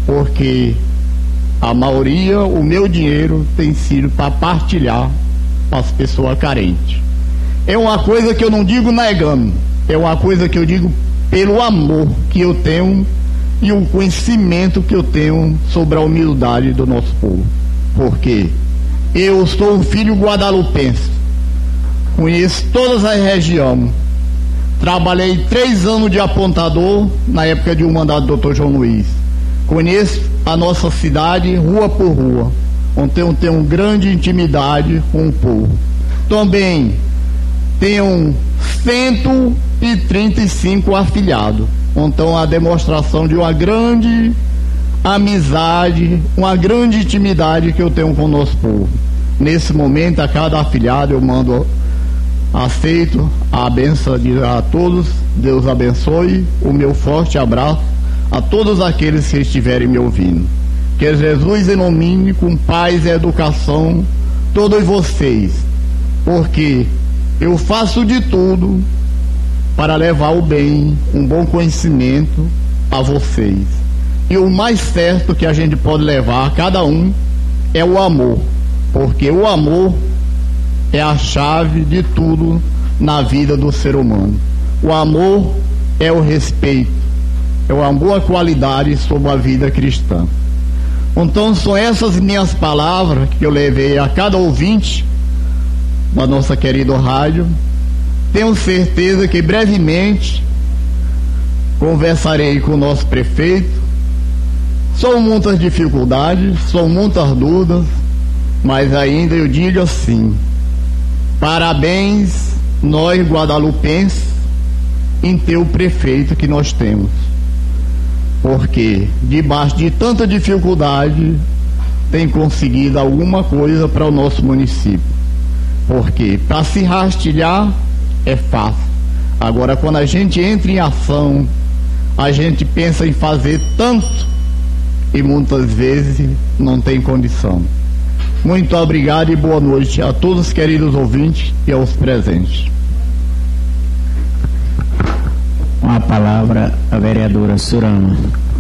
porque a maioria, o meu dinheiro tem sido para partilhar com as pessoas carentes. É uma coisa que eu não digo negando, é uma coisa que eu digo pelo amor que eu tenho e o conhecimento que eu tenho sobre a humildade do nosso povo. Porque eu sou um filho guadalupense, conheço todas as regiões, trabalhei três anos de apontador na época de um mandato do doutor João Luiz, conheço a nossa cidade rua por rua, onde eu tenho uma grande intimidade com o povo. Também tenho cento e trinta e cinco afiliados, então a demonstração de uma grande amizade, uma grande intimidade que eu tenho com o nosso povo. Nesse momento, a cada afiliado eu mando, aceito a bênção de a todos, Deus abençoe, o meu forte abraço a todos aqueles que estiverem me ouvindo. Que Jesus ilumine com paz e educação todos vocês, porque eu faço de tudo para levar o bem, um bom conhecimento a vocês. E o mais certo que a gente pode levar a cada um é o amor, porque o amor é a chave de tudo na vida do ser humano. O amor é o respeito, é uma boa qualidade sobre a vida cristã. Então são essas minhas palavras que eu levei a cada ouvinte da nossa querida rádio. Tenho certeza que brevemente conversarei com o nosso prefeito. São muitas dificuldades, são muitas dúvidas, mas ainda eu digo assim: parabéns nós guadalupenses em ter o prefeito que nós temos, porque debaixo de tanta dificuldade tem conseguido alguma coisa para o nosso município. Porque para se rastilhar é fácil, agora quando a gente entra em ação, a gente pensa em fazer tanto e muitas vezes não tem condição. Muito obrigado e boa noite a todos os queridos ouvintes e aos presentes. Com a palavra a vereadora Surama.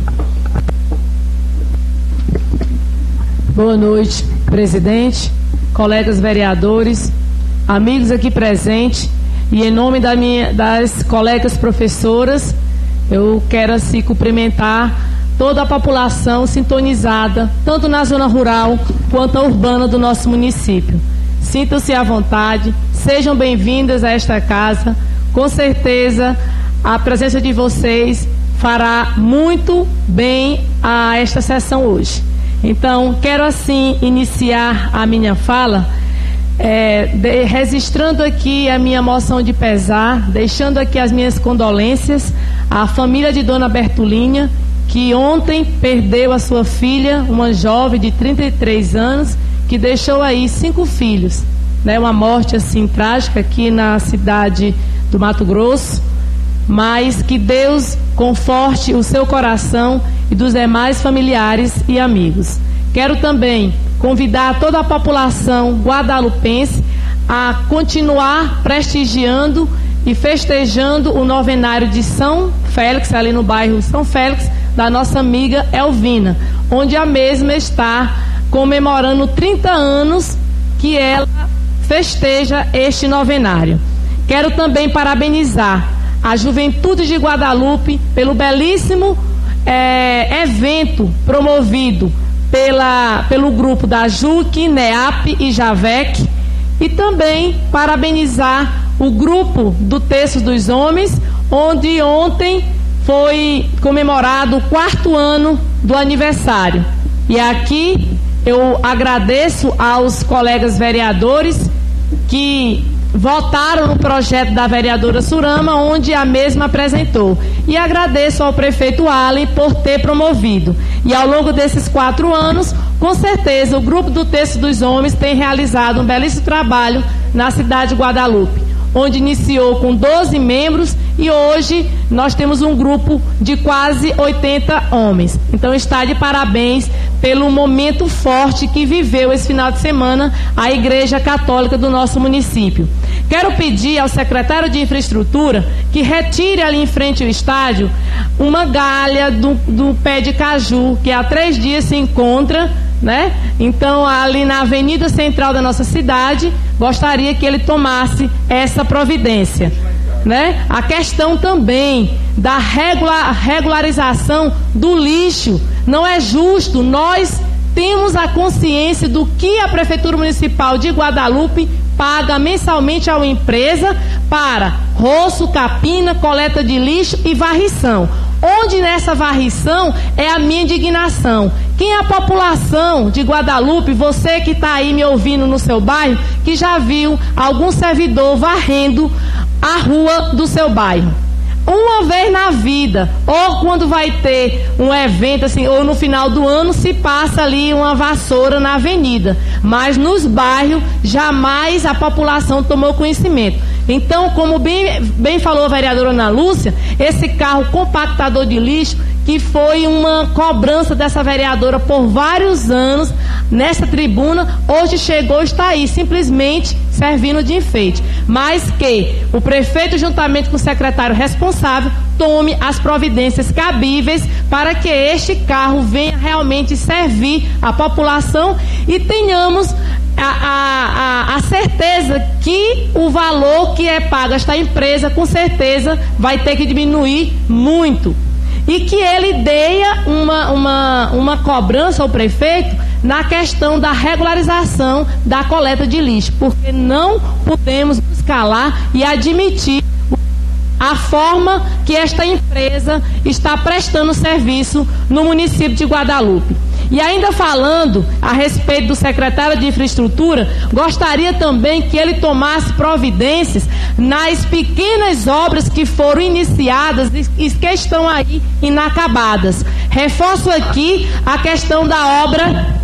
Boa noite, presidente, colegas vereadores, amigos aqui presentes, e em nome da minha, das colegas professoras, eu quero assim cumprimentar toda a população sintonizada, tanto na zona rural quanto a urbana do nosso município. Sintam-se à vontade, sejam bem-vindas a esta casa. Com certeza a presença de vocês fará muito bem a esta sessão hoje. Então, quero assim iniciar a minha fala, é, de, registrando aqui a minha moção de pesar, deixando aqui as minhas condolências à família de Dona Bertulinha, que ontem perdeu a sua filha, uma jovem de trinta e três anos, que deixou aí cinco filhos, né? Uma morte assim trágica aqui na cidade do Mato Grosso, mas que Deus conforte o seu coração e dos demais familiares e amigos. Quero também convidar toda a população guadalupense a continuar prestigiando e festejando o novenário de São Félix, ali no bairro São Félix, da nossa amiga Elvina, onde a mesma está comemorando trinta anos que ela festeja este novenário. Quero também parabenizar a juventude de Guadalupe pelo belíssimo é, evento promovido pela, pelo grupo da JUC, NEAP e JAVEC, e também parabenizar o grupo do Terço dos Homens, onde ontem foi comemorado o quarto ano do aniversário. E aqui eu agradeço aos colegas vereadores que votaram no projeto da vereadora Surama, onde a mesma apresentou. E agradeço ao prefeito Allen por ter promovido. E ao longo desses quatro anos, com certeza, o grupo do Terço dos Homens tem realizado um belíssimo trabalho na cidade de Guadalupe. onde iniciou com doze membros e hoje nós temos um grupo de quase oitenta homens. Então está de parabéns pelo momento forte que viveu esse final de semana a Igreja Católica do nosso município. Quero pedir ao secretário de Infraestrutura que retire ali em frente ao estádio uma galha do, do pé de caju, que há três dias se encontra, né? Então, ali na avenida central da nossa cidade, gostaria que ele tomasse essa providência, né? A questão também da regular, regularização do lixo. Não é justo, nós temos a consciência do que a Prefeitura Municipal de Guadalupe paga mensalmente a uma empresa para roço, capina, coleta de lixo e varrição. Onde nessa varrição é a minha indignação. Quem é a população de Guadalupe, você que está aí me ouvindo no seu bairro, que já viu algum servidor varrendo a rua do seu bairro? Uma vez na vida, ou quando vai ter um evento assim, ou no final do ano se passa ali uma vassoura na avenida, mas nos bairros jamais a população tomou conhecimento. Então, como bem, bem falou a vereadora Ana Lúcia, esse carro compactador de lixo, que foi uma cobrança dessa vereadora por vários anos nessa tribuna, hoje chegou, está aí, simplesmente servindo de enfeite. Mas que o prefeito, juntamente com o secretário responsável, tome as providências cabíveis para que este carro venha realmente servir a população e tenhamos a, a, a, a certeza que o valor que é pago a esta empresa, com certeza, vai ter que diminuir muito. E que ele dê uma, uma, uma cobrança ao prefeito na questão da regularização da coleta de lixo, porque não podemos nos calar e admitir a forma que esta empresa está prestando serviço no município de Guadalupe. E ainda falando a respeito do secretário de Infraestrutura, gostaria também que ele tomasse providências nas pequenas obras que foram iniciadas e que estão aí inacabadas. Reforço aqui a questão da obra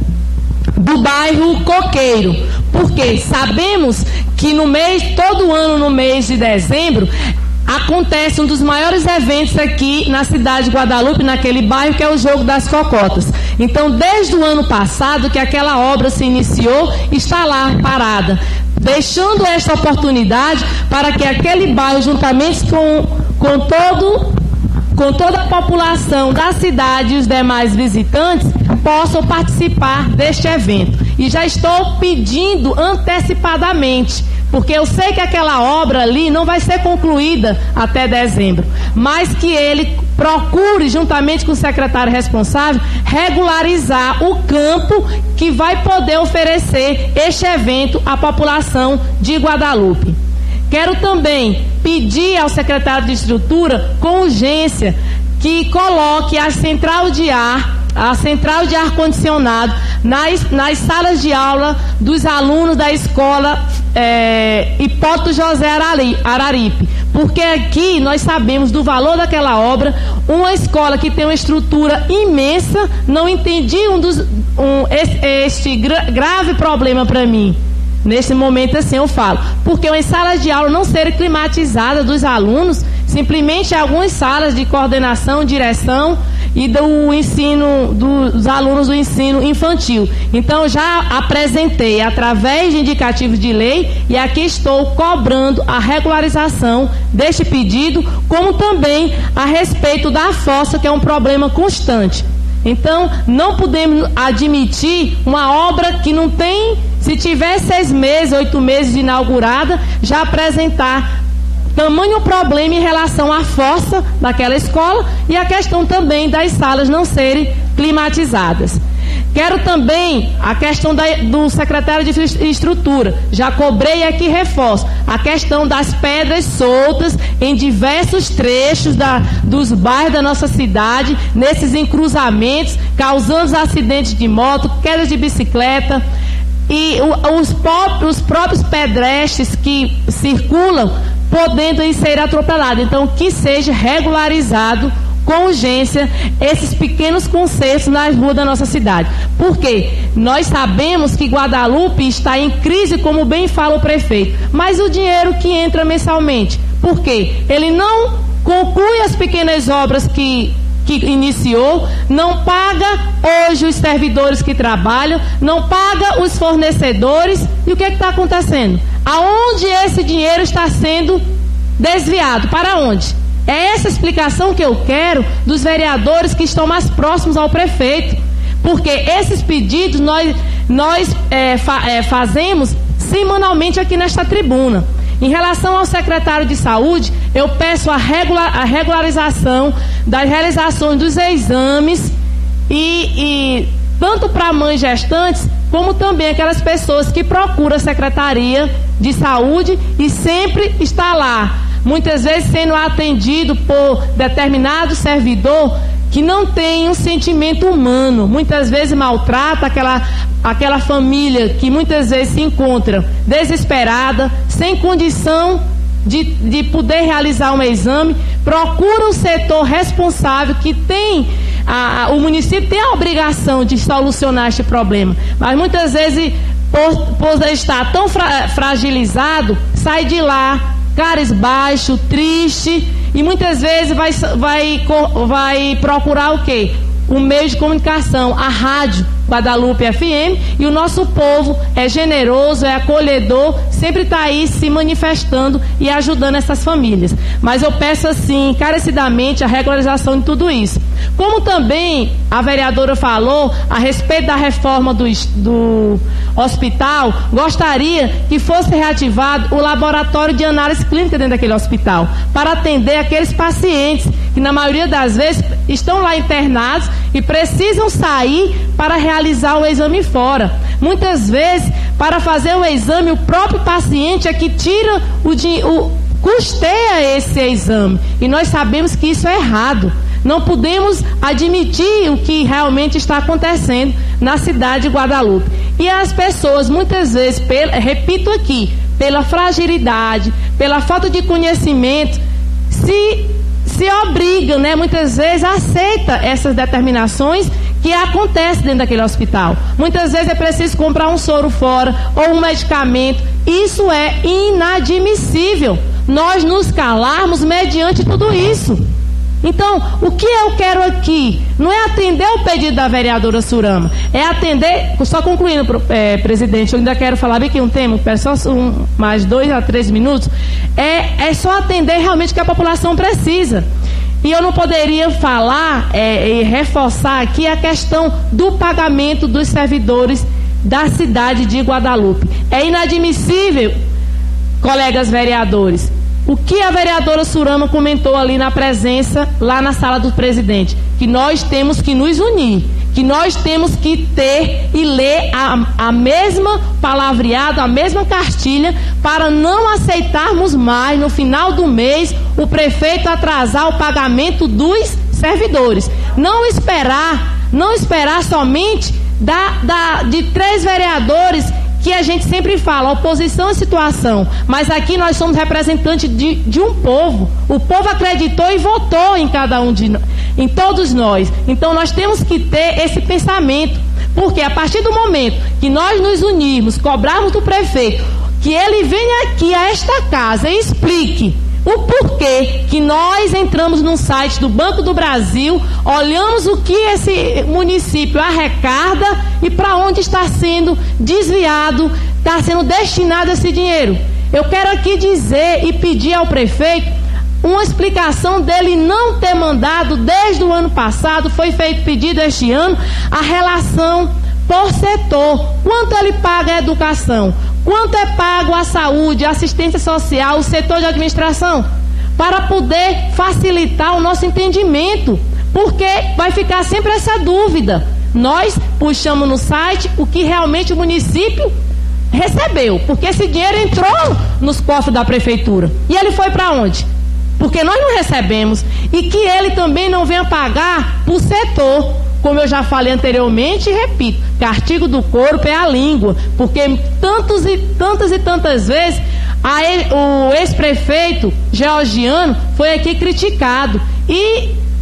do bairro Coqueiro, porque sabemos que no mês, todo ano no mês de dezembro, acontece um dos maiores eventos aqui na cidade de Guadalupe, naquele bairro, que é o Jogo das Cocotas. Então, desde o ano passado que aquela obra se iniciou, está lá parada, deixando esta oportunidade para que aquele bairro, juntamente com, com, todo, com toda a população da cidade e os demais visitantes, possam participar deste evento. E já estou pedindo antecipadamente, porque eu sei que aquela obra ali não vai ser concluída até dezembro, mas que ele procure, juntamente com o secretário responsável, regularizar o campo que vai poder oferecer este evento à população de Guadalupe. Quero também pedir ao secretário de Estrutura, com urgência, que coloque a central de ar a central de ar-condicionado nas, nas salas de aula dos alunos da escola é, Hipólito José Araripe, porque aqui nós sabemos do valor daquela obra. Uma escola que tem uma estrutura imensa, não entendi um dos, um, este, este gra, grave problema para mim. Nesse momento assim eu falo, porque as salas de aula não serem climatizadas dos alunos, simplesmente algumas salas de coordenação, direção e do ensino, dos alunos do ensino infantil. Então já apresentei através de indicativos de lei e aqui estou cobrando a regularização deste pedido, como também a respeito da fossa, que é um problema constante. Então, não podemos admitir uma obra que não tem, se tiver seis meses, oito meses de inaugurada, já apresentar tamanho problema em relação à fossa daquela escola e a questão também das salas não serem climatizadas. Quero também a questão da, do secretário de Estrutura, já cobrei aqui reforço, a questão das pedras soltas em diversos trechos da, dos bairros da nossa cidade, nesses encruzamentos, causando acidentes de moto, quedas de bicicleta, e o, os, próprios, os próprios pedestres que circulam podendo ser atropelados. Então, que seja regularizado com urgência esses pequenos consertos nas ruas da nossa cidade. Porque nós sabemos que Guadalupe está em crise, como bem fala o prefeito, mas o dinheiro que entra mensalmente, por quê? Ele não conclui as pequenas obras que que iniciou, não paga hoje os servidores que trabalham, não paga os fornecedores. E o que é que está acontecendo? Aonde esse dinheiro está sendo desviado? Para onde? É essa explicação que eu quero dos vereadores que estão mais próximos ao prefeito, porque esses pedidos nós, nós é, fa, é, fazemos semanalmente aqui nesta tribuna. Em relação ao secretário de saúde, eu peço a, regular, a regularização das realizações dos exames e, e tanto para mães gestantes, como também aquelas pessoas que procuram a Secretaria de Saúde e sempre está lá, muitas vezes sendo atendido por determinado servidor que não tem um sentimento humano, muitas vezes maltrata aquela, aquela família que muitas vezes se encontra desesperada, sem condição de, de poder realizar um exame, procura um setor responsável que tem, a, a, o município tem a obrigação de solucionar este problema, mas muitas vezes por, por estar tão fra, fragilizado, sai de lá cabisbaixo, triste, e muitas vezes vai, vai, vai procurar o quê? Um meio de comunicação, a rádio Guadalupe F M, e o nosso povo é generoso, é acolhedor, sempre está aí se manifestando e ajudando essas famílias. Mas eu peço assim, encarecidamente, a regularização de tudo isso. Como também a vereadora falou a respeito da reforma do, do hospital, gostaria que fosse reativado o laboratório de análise clínica dentro daquele hospital, para atender aqueles pacientes que na maioria das vezes estão lá internados e precisam sair para realizar o exame fora. Muitas vezes, para fazer o exame, o próprio paciente é que tira o dinheiro, custeia esse exame, e nós sabemos que isso é errado. Não podemos admitir o que realmente está acontecendo na cidade de Guadalupe. E as pessoas, muitas vezes, pela, repito aqui, pela fragilidade, pela falta de conhecimento, se, se obrigam, né, muitas vezes, aceita essas determinações que acontecem dentro daquele hospital. Muitas vezes é preciso comprar um soro fora ou um medicamento. Isso é inadmissível. Nós nos calarmos mediante tudo isso. Então, o que eu quero aqui não é atender o pedido da vereadora Surama, é atender, só concluindo, é, presidente, eu ainda quero falar bem aqui um tema, só um, mais dois a três minutos, é, é só atender realmente o que a população precisa. E eu não poderia falar é, e reforçar aqui a questão do pagamento dos servidores da cidade de Guadalupe. É inadmissível, colegas vereadores, o que a vereadora Surama comentou ali na presença, lá na sala do presidente, que nós temos que nos unir, que nós temos que ter e ler a, a mesma palavreado, a mesma cartilha, para não aceitarmos mais, no final do mês, o prefeito atrasar o pagamento dos servidores. Não esperar, não esperar somente da, da, de três vereadores, que a gente sempre fala, oposição à situação, mas aqui nós somos representantes de, de um povo. O povo acreditou e votou em cada um de nós, em todos nós. Então nós temos que ter esse pensamento, porque a partir do momento que nós nos unirmos, cobrarmos do prefeito que ele venha aqui a esta casa e explique o porquê que nós entramos no site do Banco do Brasil, olhamos o que esse município arrecada e para onde está sendo desviado, está sendo destinado esse dinheiro. Eu quero aqui dizer e pedir ao prefeito uma explicação dele não ter mandado desde o ano passado, foi feito pedido este ano, a relação por setor, quanto ele paga a educação, quanto é pago a saúde, a assistência social, o setor de administração, para poder facilitar o nosso entendimento, porque vai ficar sempre essa dúvida. Nós puxamos no site o que realmente o município recebeu, porque esse dinheiro entrou nos cofres da prefeitura, e ele foi para onde? Porque nós não recebemos, e que ele também não venha pagar por setor. Como eu já falei anteriormente e repito, castigo do corpo é a língua, porque tantos e tantas e tantas vezes a ele, o ex-prefeito georgiano foi aqui criticado e,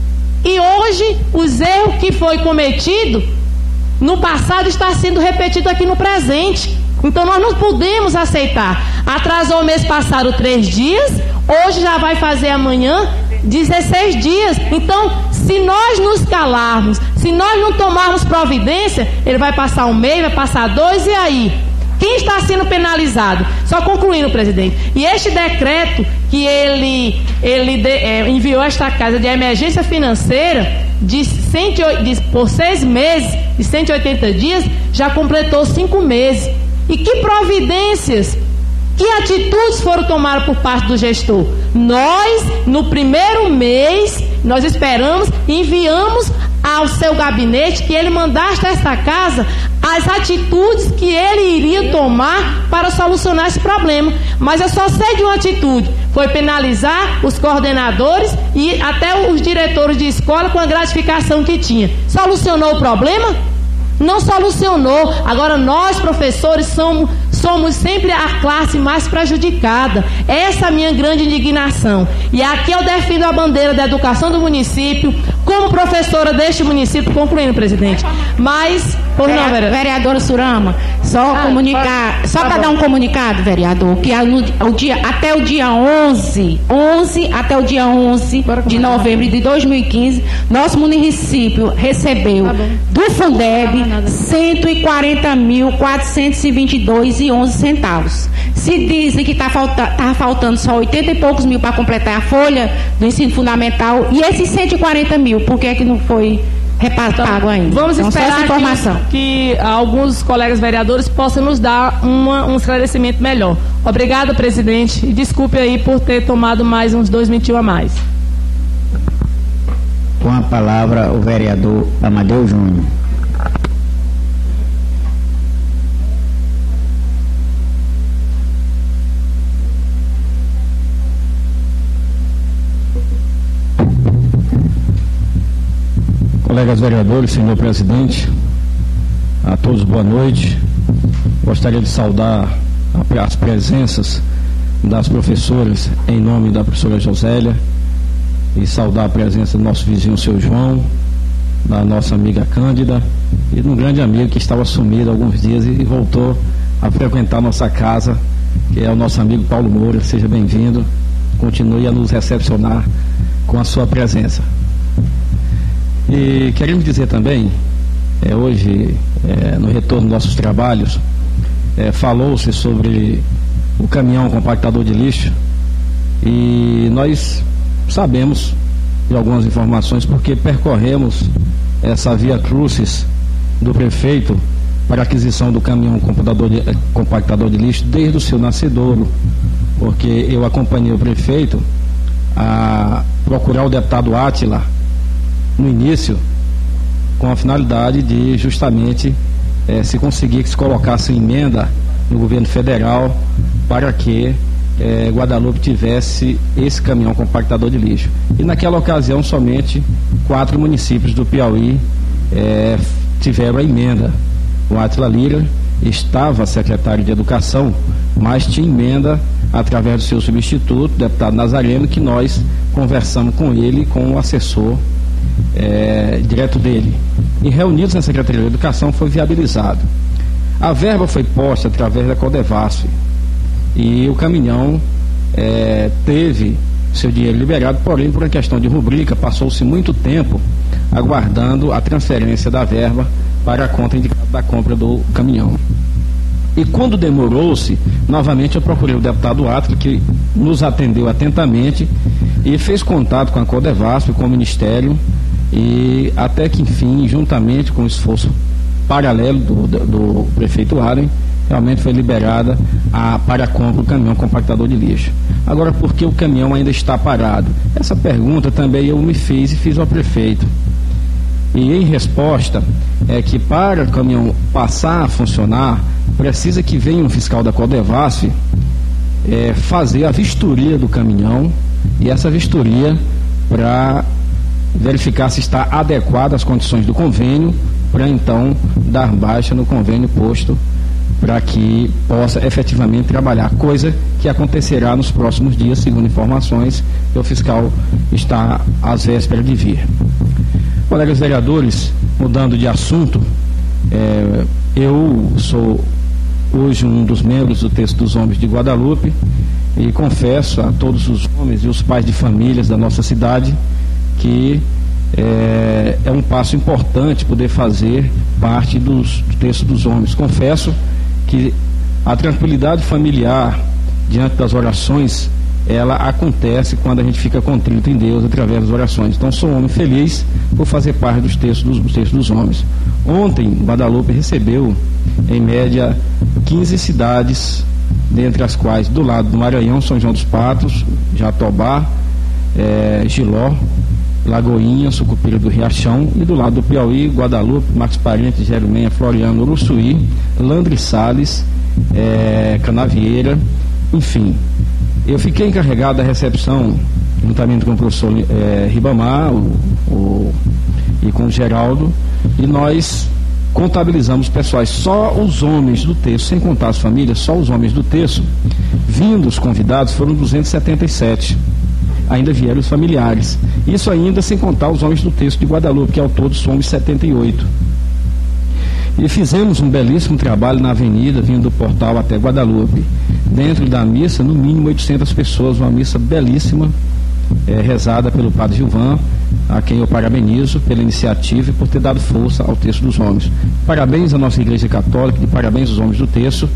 E hoje, os erros que foi cometido no passado está sendo repetido aqui no presente. Então nós não podemos aceitar. Atrasou o mês passado três dias, hoje já vai fazer amanhã dezesseis dias. Então, se nós nos calarmos, se nós não tomarmos providência, ele vai passar um mês, vai passar dois, e aí? Quem está sendo penalizado? Só concluindo, presidente. E este decreto que ele, ele de, é, enviou a esta casa de emergência financeira de, cento, de por seis meses, de cento e oitenta dias, já completou cinco meses. E que providências, que atitudes foram tomadas por parte do gestor? Nós, no primeiro mês, nós esperamos e enviamos ao seu gabinete que ele mandasse a esta casa as atitudes que ele iria tomar para solucionar esse problema. Mas eu só sei de uma atitude: foi penalizar os coordenadores e até os diretores de escola com a gratificação que tinha. Solucionou o problema? Não solucionou. Agora nós, professores, somos, somos sempre a classe mais prejudicada. Essa é a minha grande indignação. E aqui eu defendo a bandeira da educação do município, como professora deste município, concluindo, presidente. Mas, por não, vereadora. Vereadora Surama, só ah, comunicar, pode, só tá para dar um comunicado, vereador, que no, o dia, até o dia onze, onze até o dia onze de novembro de dois mil e quinze, nosso município recebeu tá do Fundeb cento e quarenta mil, quatrocentos e vinte e dois e onze centavos. Se dizem que está falta, tá faltando só oitenta e poucos mil para completar a folha do ensino fundamental, e esses cento e quarenta mil, por que é que não foi repago ainda? Vamos então, esperar informação. Que, que alguns colegas vereadores possam nos dar uma, um esclarecimento melhor. Obrigada, presidente, e desculpe aí por ter tomado mais uns dois minutos a mais. Com a palavra o vereador Amadeu Júnior. Colegas vereadores, senhor presidente, a todos boa noite. Gostaria de saudar as presenças das professoras em nome da professora Josélia e saudar a presença do nosso vizinho, seu João, da nossa amiga Cândida e de um grande amigo que estava sumido há alguns dias e voltou a frequentar nossa casa, que é o nosso amigo Paulo Moura. Seja bem-vindo, continue a nos recepcionar com a sua presença. E queremos dizer também, é, hoje, é, no retorno dos nossos trabalhos, é, falou-se sobre o caminhão compactador de lixo, e nós sabemos de algumas informações porque percorremos essa via crucis do prefeito para a aquisição do caminhão compactador de, compactador de lixo desde o seu nascedouro, porque eu acompanhei o prefeito a procurar o deputado Átila no início, com a finalidade de justamente eh, se conseguir que se colocasse emenda no governo federal para que eh, Guadalupe tivesse esse caminhão compactador de lixo. E naquela ocasião somente quatro municípios do Piauí eh, tiveram a emenda. O Átila Lira estava secretário de Educação, mas tinha emenda através do seu substituto, o deputado Nazareno, que nós conversamos com ele e com o assessor É, direto dele, e reunidos na Secretaria de Educação foi viabilizado. A verba foi posta através da Codevasf e o caminhão é, teve seu dinheiro liberado, porém por uma questão de rubrica passou-se muito tempo aguardando a transferência da verba para a conta indicada da compra do caminhão. E quando demorou-se, novamente eu procurei o deputado Átila, que nos atendeu atentamente e fez contato com a Codevasf, com o Ministério, e até que enfim, juntamente com o esforço paralelo do, do, do prefeito Aren, realmente foi liberada a, para a compra do caminhão compactador de lixo. Agora, por que o caminhão ainda está parado? Essa pergunta também eu me fiz e fiz ao prefeito. E em resposta é que para o caminhão passar a funcionar, precisa que venha um fiscal da Codevasf é, fazer a vistoria do caminhão, e essa vistoria para verificar se está adequada às condições do convênio, para então dar baixa no convênio posto para que possa efetivamente trabalhar, coisa que acontecerá nos próximos dias, segundo informações que o fiscal está às vésperas de vir. Colegas vereadores, mudando de assunto, é, eu sou hoje um dos membros do Texto dos Homens de Guadalupe e confesso a todos os homens e os pais de famílias da nossa cidade que é, é um passo importante poder fazer parte dos, do Texto dos Homens. Confesso que a tranquilidade familiar diante das orações, ela acontece quando a gente fica contrito em Deus através das orações. Então sou um homem feliz por fazer parte dos textos dos, dos textos dos homens. Ontem Guadalupe recebeu em média quinze cidades, dentre as quais do lado do Maranhão, São João dos Patos, Jatobá, é, Giló, Lagoinha, Sucupira do Riachão, e do lado do Piauí, Guadalupe, Marcos Parente, Jerumenha, Floriano, Uruçuí, Landre Salles, é, Canavieira, enfim. Eu fiquei encarregado da recepção, juntamente com o professor é, Ribamar o, o, e com o Geraldo, e nós contabilizamos pessoais, só os homens do texto, sem contar as famílias, só os homens do texto, vindo os convidados, foram duzentos e setenta e sete. Ainda vieram os familiares. Isso ainda sem contar os homens do texto de Guadalupe, que ao todo somos setenta e oito. E fizemos um belíssimo trabalho na avenida, vindo do portal até Guadalupe. Dentro da missa, no mínimo oitocentas pessoas, uma missa belíssima, é, rezada pelo padre Gilvan, a quem eu parabenizo pela iniciativa e por ter dado força ao Texto dos Homens. Parabéns à nossa Igreja Católica e parabéns aos homens do texto.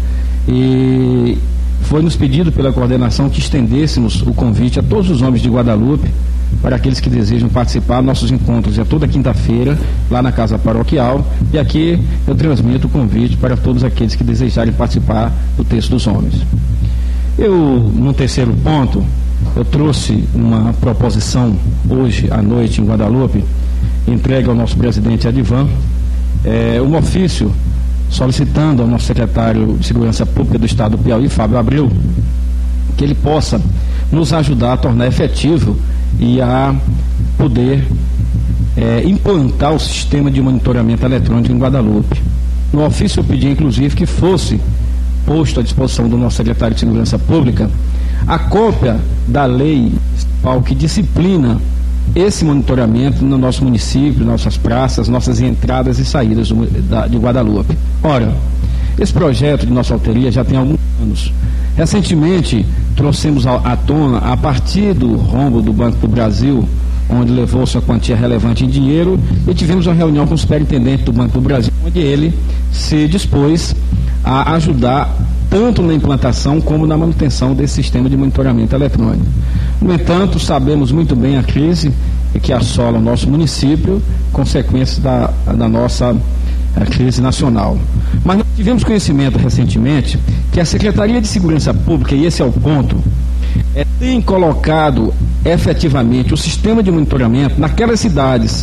E foi nos pedido pela coordenação que estendêssemos o convite a todos os homens de Guadalupe, para aqueles que desejam participar. Nossos encontros é toda quinta-feira, lá na Casa Paroquial, e aqui eu transmito o convite para todos aqueles que desejarem participar do Texto dos Homens. Eu, no terceiro ponto, eu trouxe uma proposição hoje à noite em Guadalupe, entregue ao nosso presidente Adivan, é, um ofício solicitando ao nosso secretário de Segurança Pública do Estado do Piauí, Fábio Abreu, que ele possa nos ajudar a tornar efetivo e a poder é, implantar o sistema de monitoramento eletrônico em Guadalupe. No ofício eu pedi, inclusive, que fosse posto à disposição do nosso secretário de Segurança Pública a cópia da lei que disciplina esse monitoramento no nosso município, nossas praças, nossas entradas e saídas do, da, de Guadalupe. Ora, esse projeto de nossa autoria já tem alguns anos. Recentemente trouxemos à tona, a partir do rombo do Banco do Brasil, onde levou-se uma quantia relevante em dinheiro, e tivemos uma reunião com o superintendente do Banco do Brasil, onde ele se dispôs a ajudar tanto na implantação como na manutenção desse sistema de monitoramento eletrônico. No entanto, sabemos muito bem a crise que assola o nosso município, consequência da, da nossa a crise nacional. Mas nós tivemos conhecimento recentemente que a Secretaria de Segurança Pública, e esse é o ponto, é, tem colocado efetivamente o sistema de monitoramento naquelas cidades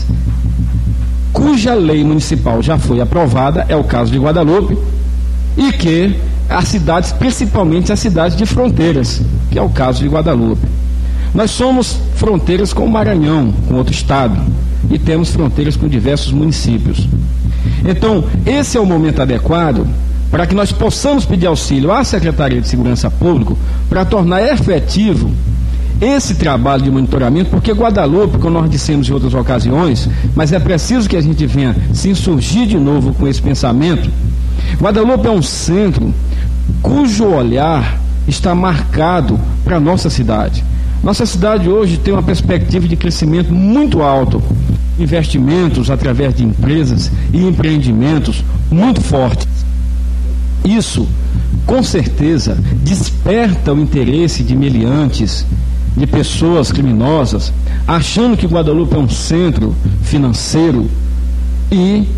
cuja lei municipal já foi aprovada, é o caso de Guadalupe, e que as cidades, principalmente as cidades de fronteiras, que é o caso de Guadalupe. Nós somos fronteiras com o Maranhão, com outro estado, e temos fronteiras com diversos municípios. Então, esse é o momento adequado para que nós possamos pedir auxílio à Secretaria de Segurança Pública para tornar efetivo esse trabalho de monitoramento, porque Guadalupe, como nós dissemos em outras ocasiões, mas é preciso que a gente venha se insurgir de novo com esse pensamento. Guadalupe é um centro cujo olhar está marcado para a nossa cidade. Nossa cidade hoje tem uma perspectiva de crescimento muito alto, investimentos através de empresas e empreendimentos muito fortes. Isso, com certeza, desperta o interesse de meliantes, de pessoas criminosas, achando que Guadalupe é um centro financeiro e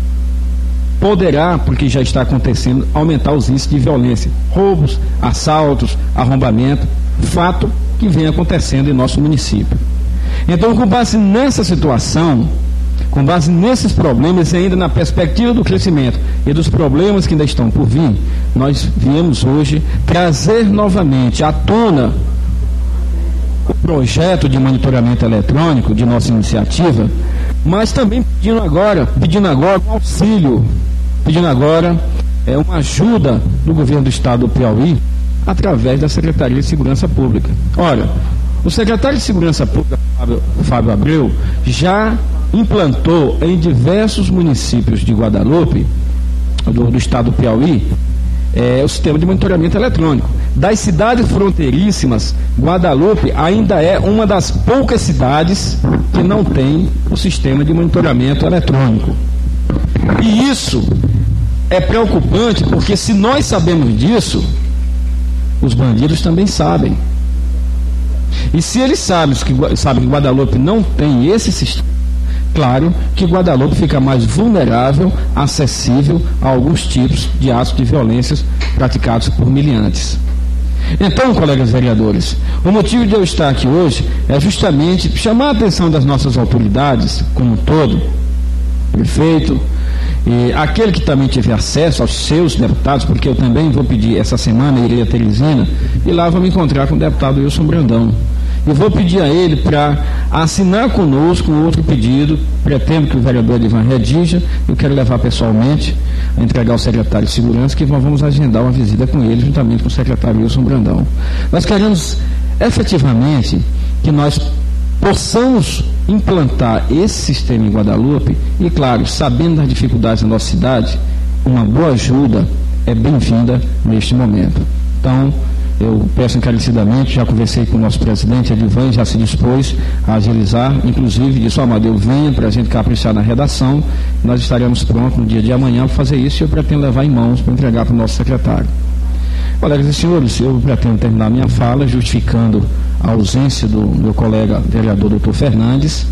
poderá, porque já está acontecendo, aumentar os índices de violência, roubos, assaltos, arrombamento, fato que vem acontecendo em nosso município. Então, com base nessa situação, com base nesses problemas e ainda na perspectiva do crescimento e dos problemas que ainda estão por vir, nós viemos hoje trazer novamente à tona o projeto de monitoramento eletrônico de nossa iniciativa, mas também pedindo agora, pedindo agora um auxílio, pedindo agora é uma ajuda do governo do estado do Piauí através da Secretaria de Segurança Pública. Olha, o secretário de Segurança Pública, Fábio, Fábio Abreu, já implantou em diversos municípios de Guadalupe, do, do estado do Piauí, é, o sistema de monitoramento eletrônico. Das cidades fronteiríssimas, Guadalupe ainda é uma das poucas cidades que não tem o sistema de monitoramento eletrônico. E isso é preocupante, porque se nós sabemos disso, os bandidos também sabem. E se eles sabem que, sabem que Guadalupe não tem esse sistema, claro que Guadalupe fica mais vulnerável, acessível a alguns tipos de atos de violências praticados por miliantes. Então, colegas vereadores, o motivo de eu estar aqui hoje é justamente chamar a atenção das nossas autoridades, como um todo, prefeito, e aquele que também tiver acesso aos seus deputados, porque eu também vou pedir, essa semana irei a Teresina, e lá vou me encontrar com o deputado Wilson Brandão. E vou pedir a ele para assinar conosco um outro pedido, pretendo que o vereador Edivan redija, eu quero levar pessoalmente, a entregar ao secretário de Segurança, que nós vamos agendar uma visita com ele, juntamente com o secretário Wilson Brandão. Nós queremos efetivamente que nós possamos implantar esse sistema em Guadalupe e, claro, sabendo das dificuldades da nossa cidade, uma boa ajuda é bem-vinda neste momento. Então, eu peço encarecidamente, já conversei com o nosso presidente, Edivan, já se dispôs a agilizar, inclusive disse, ó, Amadeu, venha para a gente caprichar na redação, nós estaremos prontos no dia de amanhã para fazer isso e eu pretendo levar em mãos para entregar para o nosso secretário. Colegas e senhores, eu pretendo terminar minha fala justificando a ausência do meu colega vereador doutor Fernandes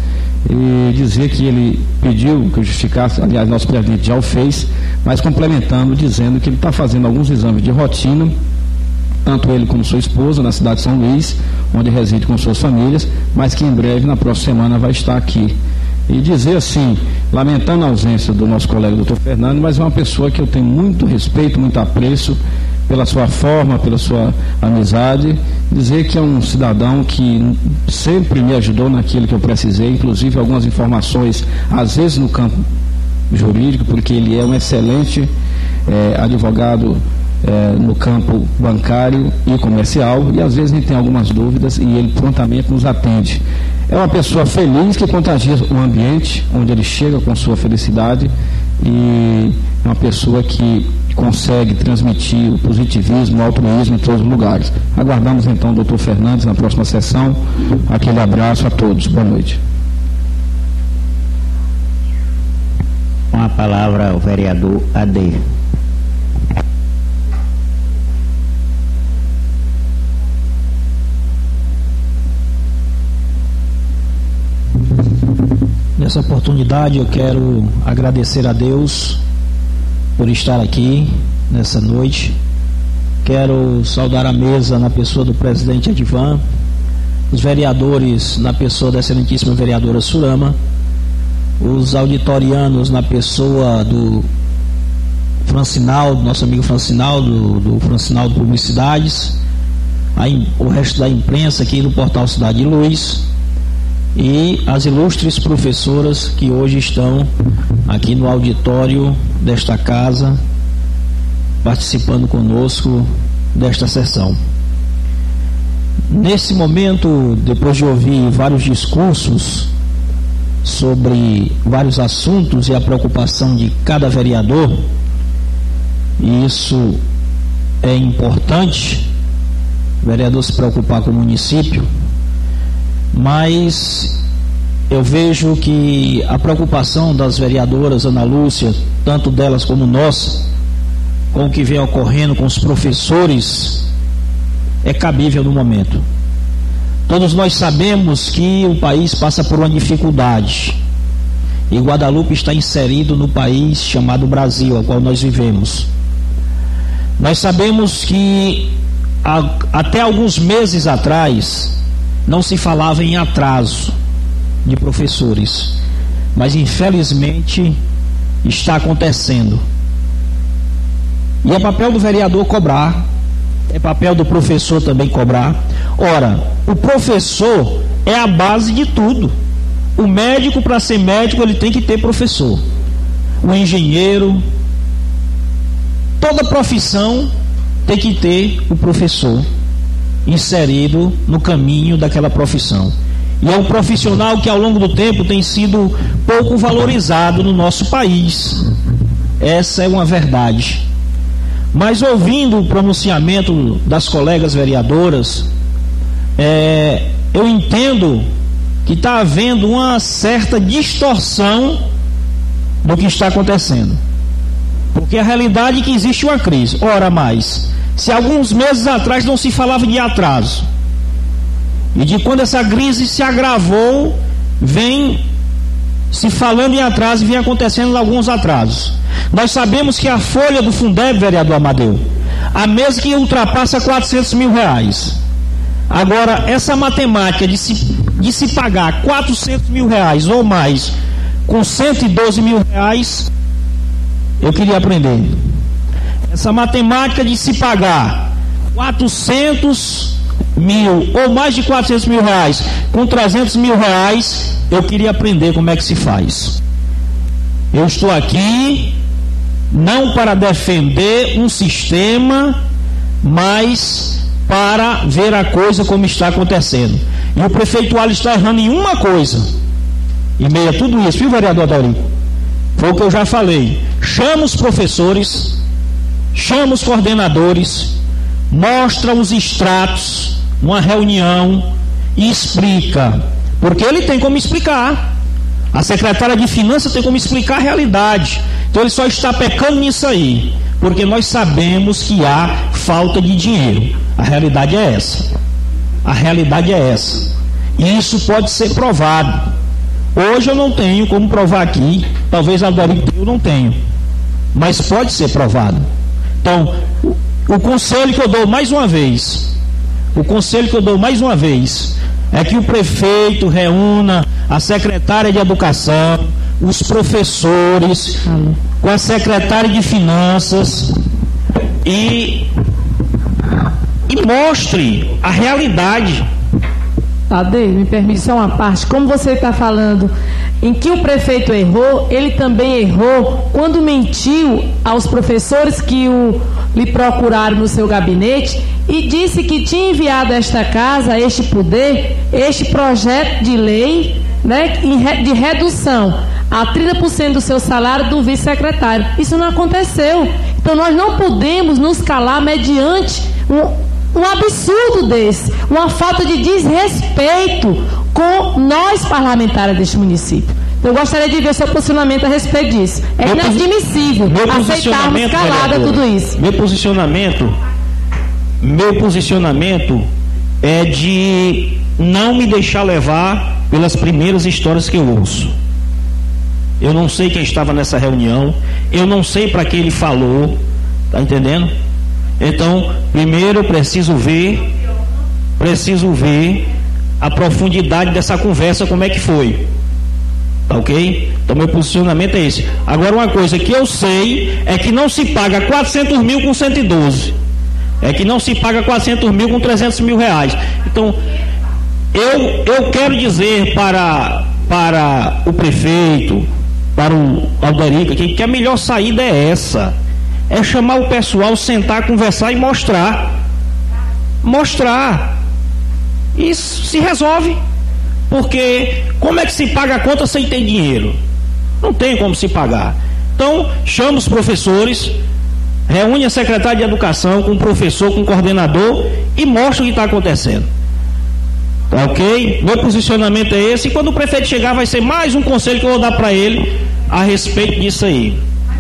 e dizer que ele pediu que eu justificasse, aliás, nosso presidente já o fez, mas complementando, dizendo que ele está fazendo alguns exames de rotina, tanto ele como sua esposa, na cidade de São Luís, onde reside com suas famílias, mas que em breve, na próxima semana, vai estar aqui. E dizer assim, lamentando a ausência do nosso colega doutor Fernando, mas é uma pessoa que eu tenho muito respeito, muito apreço pela sua forma, pela sua amizade, dizer que é um cidadão que sempre me ajudou naquilo que eu precisei, inclusive algumas informações, às vezes no campo jurídico, porque ele é um excelente eh, advogado É, no campo bancário e comercial, e às vezes a gente tem algumas dúvidas e ele prontamente nos atende. É uma pessoa feliz que contagia o ambiente onde ele chega com sua felicidade e é uma pessoa que consegue transmitir o positivismo, o altruísmo em todos os lugares. Aguardamos então o doutor Fernandes na próxima sessão. Aquele abraço a todos. Boa noite. Com a palavra o vereador A D. Nessa oportunidade eu quero agradecer a Deus por estar aqui nessa noite. Quero saudar a mesa na pessoa do presidente Edivan, os vereadores na pessoa da excelentíssima vereadora Surama, os auditorianos na pessoa do Francinaldo, nosso amigo Francinaldo, do Francinaldo Publicidades, a, o resto da imprensa aqui no portal Cidade de Luz, e as ilustres professoras que hoje estão aqui no auditório desta casa, participando conosco desta sessão. Nesse momento, depois de ouvir vários discursos sobre vários assuntos e a preocupação de cada vereador, e isso é importante, o vereador se preocupar com o município, mas eu vejo que a preocupação das vereadoras Ana Lúcia, tanto delas como nossa, com o que vem ocorrendo com os professores, é cabível no momento. Todos nós sabemos que o país passa por uma dificuldade e Guadalupe está inserido no país chamado Brasil, ao qual nós vivemos. Nós sabemos que a, até alguns meses atrás não se falava em atraso de professores, mas infelizmente está acontecendo. E é papel do vereador cobrar, é papel do professor também cobrar. Ora, o professor é a base de tudo. O médico, para ser médico, ele tem que ter professor. O engenheiro toda profissão tem que ter o professor inserido no caminho daquela profissão. E é um profissional que ao longo do tempo tem sido pouco valorizado no nosso país. Essa é uma verdade. Mas ouvindo o pronunciamento das colegas vereadoras, é, eu entendo que está havendo uma certa distorção do que está acontecendo. Porque a realidade é que existe uma crise. Ora mais, se alguns meses atrás não se falava de atraso, e de quando essa crise se agravou, vem se falando em atraso e vem acontecendo alguns atrasos. Nós sabemos que a folha do Fundeb, vereador Amadeu, a mês que ultrapassa quatrocentos mil reais. Agora, essa matemática de se, de se pagar quatrocentos mil reais ou mais com cento e doze mil reais, eu queria aprender. Essa matemática de se pagar quatrocentos mil ou mais de quatrocentos mil reais com trezentos mil reais, eu queria aprender como é que se faz. Eu estou aqui não para defender um sistema, mas para ver a coisa como está acontecendo. E o prefeito Alisson está errando em uma coisa, em meio a tudo isso, viu, vereador Daurico? Foi o que eu já falei. Chama os professores, chama os coordenadores, mostra os extratos, uma reunião e explica, porque ele tem como explicar. A secretária de Finanças tem como explicar a realidade. Então ele só está pecando nisso aí, porque nós sabemos que há falta de dinheiro. A realidade é essa. A realidade é essa. E isso pode ser provado. Hoje eu não tenho como provar aqui, talvez a Dorico eu não tenho, mas pode ser provado. Então, o, o conselho que eu dou mais uma vez, o conselho que eu dou mais uma vez, é que o prefeito reúna a secretária de Educação, os professores, com a secretária de Finanças e, e mostre a realidade. Tadeu, me permite só uma parte. Como você está falando em que o prefeito errou, ele também errou quando mentiu aos professores que o, lhe procuraram no seu gabinete e disse que tinha enviado a esta casa, a este poder, este projeto de lei, né, de redução a trinta por cento do seu salário do vice-secretário. Isso não aconteceu. Então nós não podemos nos calar mediante um Um absurdo desse, uma falta de desrespeito com nós parlamentares deste município. Eu gostaria de ver seu posicionamento a respeito disso. É meu inadmissível aceitarmos calada tudo isso. Meu posicionamento, meu posicionamento é de não me deixar levar pelas primeiras histórias que eu ouço. Eu não sei quem estava nessa reunião, eu não sei para que ele falou, tá entendendo? Então, primeiro eu preciso ver, preciso ver a profundidade dessa conversa, como é que foi. Tá ok? Então, meu posicionamento é esse. Agora, uma coisa que eu sei é que não se paga quatrocentos mil com cento e doze. É que não se paga quatrocentos mil com trezentos mil reais. Então, eu, eu quero dizer para, para o prefeito, para o Alderica, que, que a melhor saída é essa. É chamar o pessoal, sentar, conversar e mostrar. Mostrar. Isso se resolve. Porque como é que se paga a conta sem ter dinheiro? Não tem como se pagar. Então, chama os professores, reúne a secretária de Educação com o professor, com o coordenador e mostra o que está acontecendo. Tá ok? Meu posicionamento é esse. E quando o prefeito chegar, vai ser mais um conselho que eu vou dar para ele a respeito disso aí.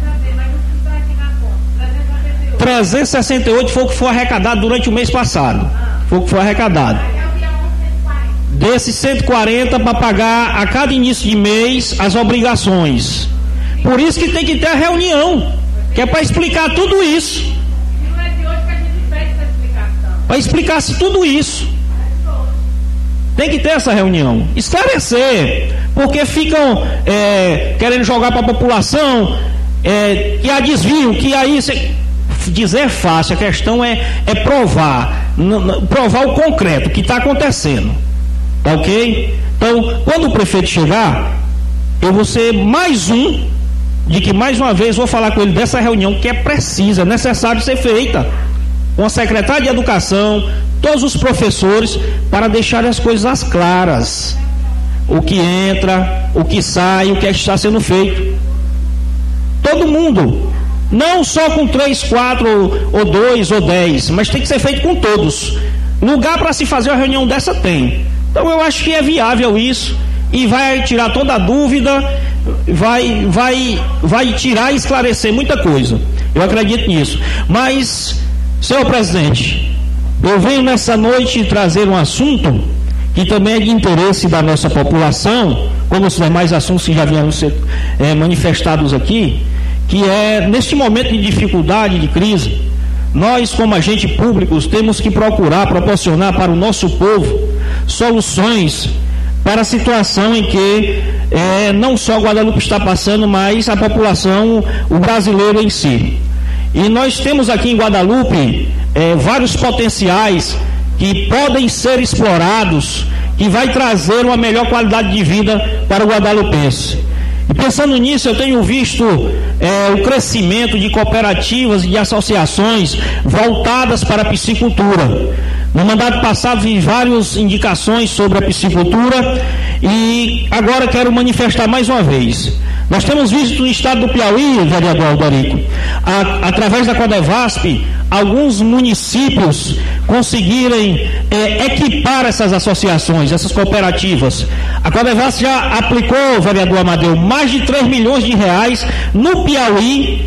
trezentos e sessenta e oito foi o que foi arrecadado durante o mês passado. Foi o que foi arrecadado. Desses cento e quarenta para pagar a cada início de mês as obrigações. Por isso que tem que ter a reunião, que é para explicar tudo isso. Não é de hoje que a gente pede essa explicação. Para explicar-se tudo isso. Tem que ter essa reunião. Esclarecer. Porque ficam é, querendo jogar para a população é, que a desviam, que aí... Cê, dizer fácil, a questão é, é provar, n- provar o concreto, o que está acontecendo, tá ok? Então, quando o prefeito chegar, eu vou ser mais um de que, mais uma vez, vou falar com ele dessa reunião que é precisa, necessário ser feita, com a secretária de Educação, todos os professores, para deixar as coisas claras, o que entra, o que sai, o que está sendo feito. Todo mundo, não só com três, quatro, ou dois, ou dez, mas tem que ser feito com todos. Lugar para se fazer uma reunião dessa tem. Então eu acho que é viável isso, e vai tirar toda a dúvida, vai, vai, vai tirar e esclarecer muita coisa. Eu acredito nisso. Mas, senhor presidente, eu venho nessa noite trazer um assunto que também é de interesse da nossa população, como os demais assuntos que já vieram ser é, manifestados aqui, que é, neste momento de dificuldade, de crise, nós, como agentes públicos, temos que procurar proporcionar para o nosso povo soluções para a situação em que é, não só Guadalupe está passando, mas a população, o brasileiro em si. E nós temos aqui em Guadalupe é, vários potenciais que podem ser explorados, que vai trazer uma melhor qualidade de vida para o guadalupense. E pensando nisso, eu tenho visto é, o crescimento de cooperativas e de associações voltadas para a piscicultura. No mandato passado vi várias indicações sobre a piscicultura e agora quero manifestar mais uma vez. Nós temos visto no estado do Piauí, vereador Aldorico, a, através da Codevasp, alguns municípios conseguirem é, equipar essas associações, essas cooperativas. A Codevasp já aplicou, vereador Amadeu, mais de três milhões de reais no Piauí,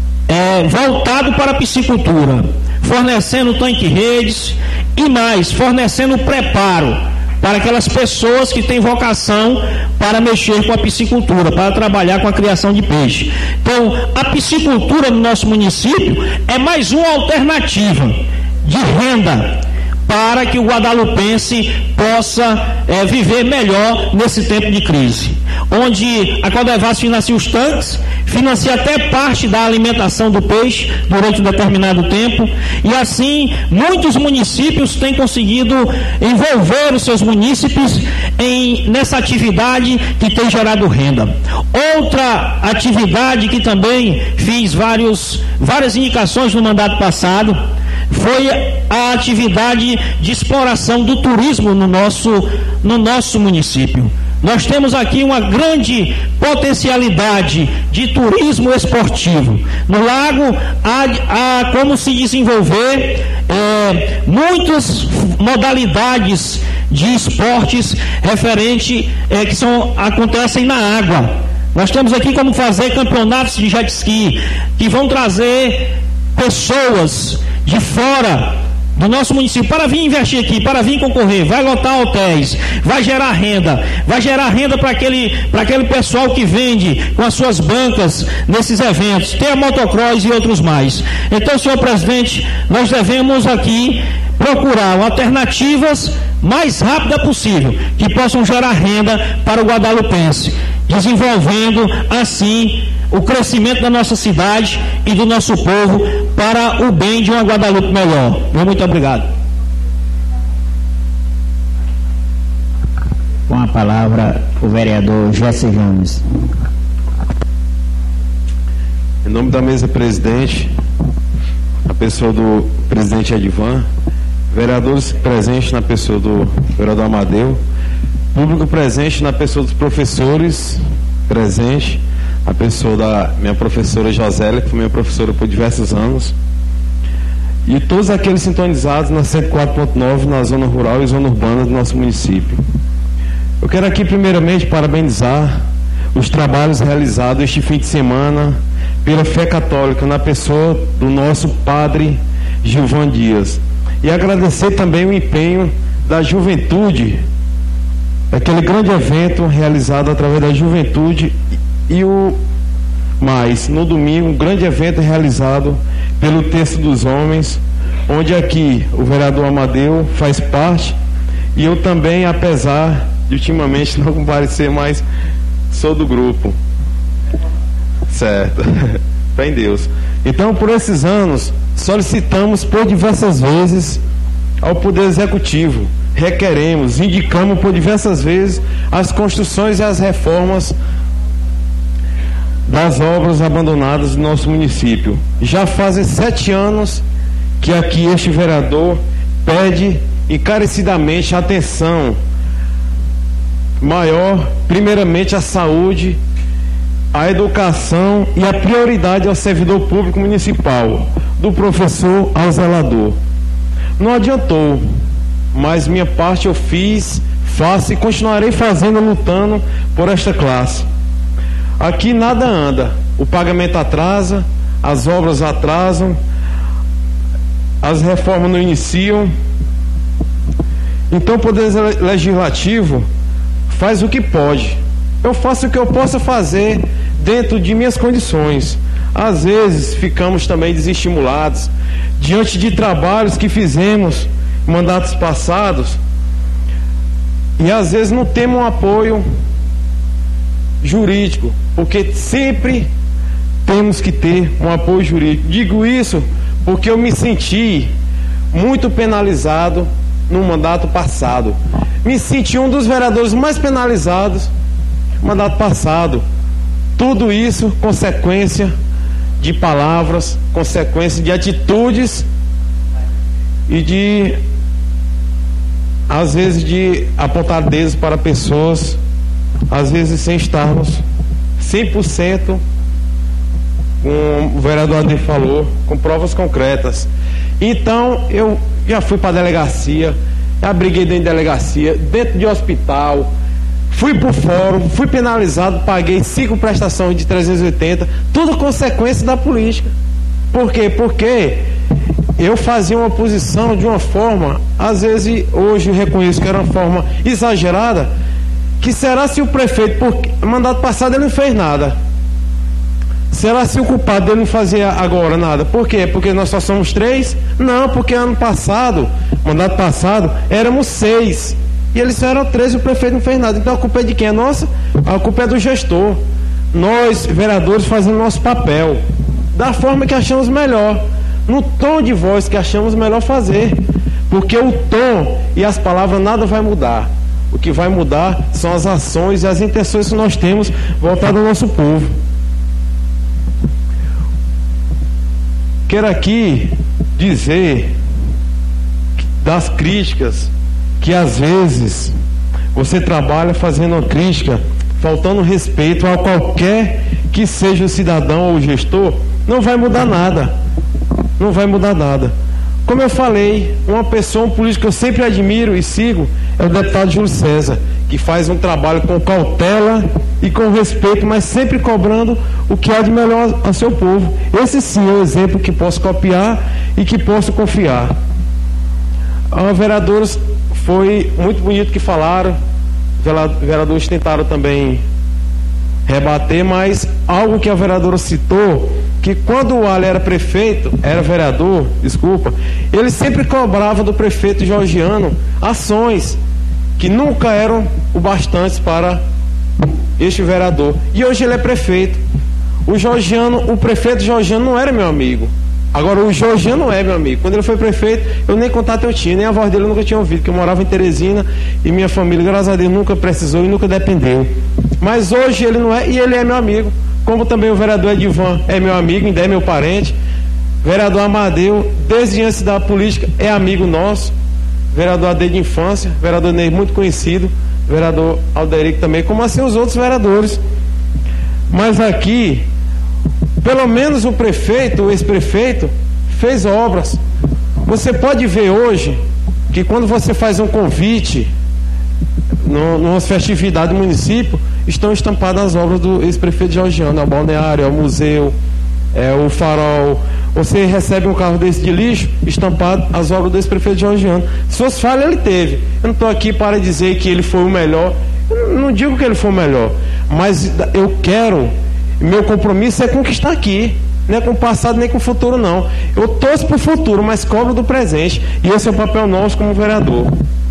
é, voltado para a piscicultura, fornecendo tanque-redes e mais, fornecendo preparo para aquelas pessoas que têm vocação para mexer com a piscicultura, para trabalhar com a criação de peixe. Então, a piscicultura no nosso município é mais uma alternativa de renda para que o guadalupense possa é, viver melhor nesse tempo de crise, onde a Codevasp financia os tanques, financia até parte da alimentação do peixe durante um determinado tempo, e assim muitos municípios têm conseguido envolver os seus munícipes em, nessa atividade que tem gerado renda. Outra atividade que também fiz vários, várias indicações no mandato passado foi a atividade de exploração do turismo no nosso, no nosso município. Nós temos aqui uma grande potencialidade de turismo esportivo. No lago há, há como se desenvolver é, muitas modalidades de esportes referente é, que são, acontecem na água. Nós temos aqui como fazer campeonatos de jet ski que vão trazer pessoas de fora do nosso município para vir investir aqui, para vir concorrer, vai lotar hotéis, vai gerar renda, vai gerar renda para aquele, para aquele pessoal que vende com as suas bancas nesses eventos, tem a motocross e outros mais. Então, senhor presidente, nós devemos aqui procurar alternativas mais rápidas possível, que possam gerar renda para o guadalupense, desenvolvendo assim o crescimento da nossa cidade e do nosso povo para o bem de uma Guadalupe melhor. Muito obrigado. Com a palavra o vereador Jesse Gomes. Em nome da mesa presidente, a pessoa do presidente Edivan, vereadores presentes na pessoa do vereador Amadeu, público presente na pessoa dos professores presentes, a pessoa da minha professora Josélia, que foi minha professora por diversos anos, e todos aqueles sintonizados na cento e quatro ponto nove na zona rural e zona urbana do nosso município. Eu quero aqui primeiramente parabenizar os trabalhos realizados este fim de semana pela fé católica na pessoa do nosso padre Gilvan Dias, e agradecer também o empenho da juventude, aquele grande evento realizado através da juventude. E o mais, no domingo, um grande evento realizado pelo Terço dos Homens, onde aqui o vereador Amadeu faz parte, e eu também, apesar de ultimamente não comparecer, mas sou do grupo. Certo. Fé em Deus. Então, por esses anos, solicitamos por diversas vezes ao Poder Executivo, requeremos, indicamos por diversas vezes as construções e as reformas das obras abandonadas do nosso município. Já fazem sete anos que aqui este vereador pede encarecidamente atenção maior, primeiramente à saúde, à educação e a prioridade ao servidor público municipal, do professor ao zelador. Não adiantou, mas minha parte eu fiz, faço e continuarei fazendo, lutando por esta classe. Aqui nada anda, o pagamento atrasa, as obras atrasam, as reformas não iniciam. Então o Poder Legislativo faz o que pode. Eu faço o que eu possa fazer dentro de minhas condições. Às vezes ficamos também desestimulados diante de trabalhos que fizemos em mandatos passados e às vezes não temos um apoio jurídico, porque sempre temos que ter um apoio jurídico. Digo isso porque eu me senti muito penalizado no mandato passado. Me senti um dos vereadores mais penalizados no mandato passado. Tudo isso consequência de palavras, consequência de atitudes e de, às vezes, de apontar dedos para pessoas, às vezes sem estarmos cem por cento, como o vereador Ade falou, com provas concretas. Então, eu já fui para a delegacia, já briguei dentro de delegacia, dentro de hospital, fui para o fórum, fui penalizado, paguei cinco prestações de trezentos e oitenta, tudo consequência da política. Por quê? Porque eu fazia uma posição de uma forma, às vezes, hoje eu reconheço que era uma forma exagerada, que será se o prefeito, por mandato passado ele não fez nada, será se o culpado dele não fazia agora nada? Por quê? Porque nós só somos três? Não, porque ano passado, mandato passado, éramos seis. E eles só eram três e o prefeito não fez nada. Então a culpa é de quem? É nossa? A culpa é do gestor. Nós, vereadores, fazemos nosso papel da forma que achamos melhor, no tom de voz que achamos melhor fazer. Porque o tom e as palavras nada vai mudar. O que vai mudar são as ações e as intenções que nós temos voltadas ao nosso povo. Quero aqui dizer das críticas que às vezes você trabalha fazendo uma crítica, faltando respeito a qualquer que seja o cidadão ou o gestor, não vai mudar nada. Não vai mudar nada. Como eu falei, uma pessoa, um político que eu sempre admiro e sigo é o deputado Júlio César, que faz um trabalho com cautela e com respeito, mas sempre cobrando o que há de melhor ao seu povo. Esse sim é um exemplo que posso copiar e que posso confiar. Os vereadores, foi muito bonito que falaram, os vereadores tentaram também rebater, mas algo que a vereadora citou, que quando o Ali era prefeito, era vereador, desculpa, ele sempre cobrava do prefeito georgiano ações que nunca eram o bastante para este vereador. E hoje ele é prefeito. O georgiano, o prefeito georgiano não era meu amigo. Agora o georgiano é meu amigo. Quando ele foi prefeito, eu nem contato eu tinha, nem a voz dele eu nunca tinha ouvido, porque eu morava em Teresina e minha família, graças a Deus, nunca precisou e nunca dependeu. Mas hoje ele não é, e ele é meu amigo. Como também o vereador Edivan é meu amigo, ainda é meu parente. Vereador Amadeu, desde antes da política, é amigo nosso. Vereador Ade de infância, vereador Ney muito conhecido, vereador Alderico também, como assim os outros vereadores. Mas aqui, pelo menos o prefeito, o ex-prefeito, fez obras. Você pode ver hoje que quando você faz um convite no, numa festividade do município, estão estampadas as obras do ex-prefeito georgiano, é o balneário, é o museu, é o farol. Você recebe um carro desse de lixo, estampado as obras do ex-prefeito georgiano. Suas falhas ele teve. Eu não estou aqui para dizer que ele foi o melhor, eu não digo que ele foi o melhor, mas eu quero, meu compromisso é conquistar aqui, não é com o passado nem com o futuro não. Eu torço para o futuro, mas cobro do presente, e esse é o papel nosso como vereador.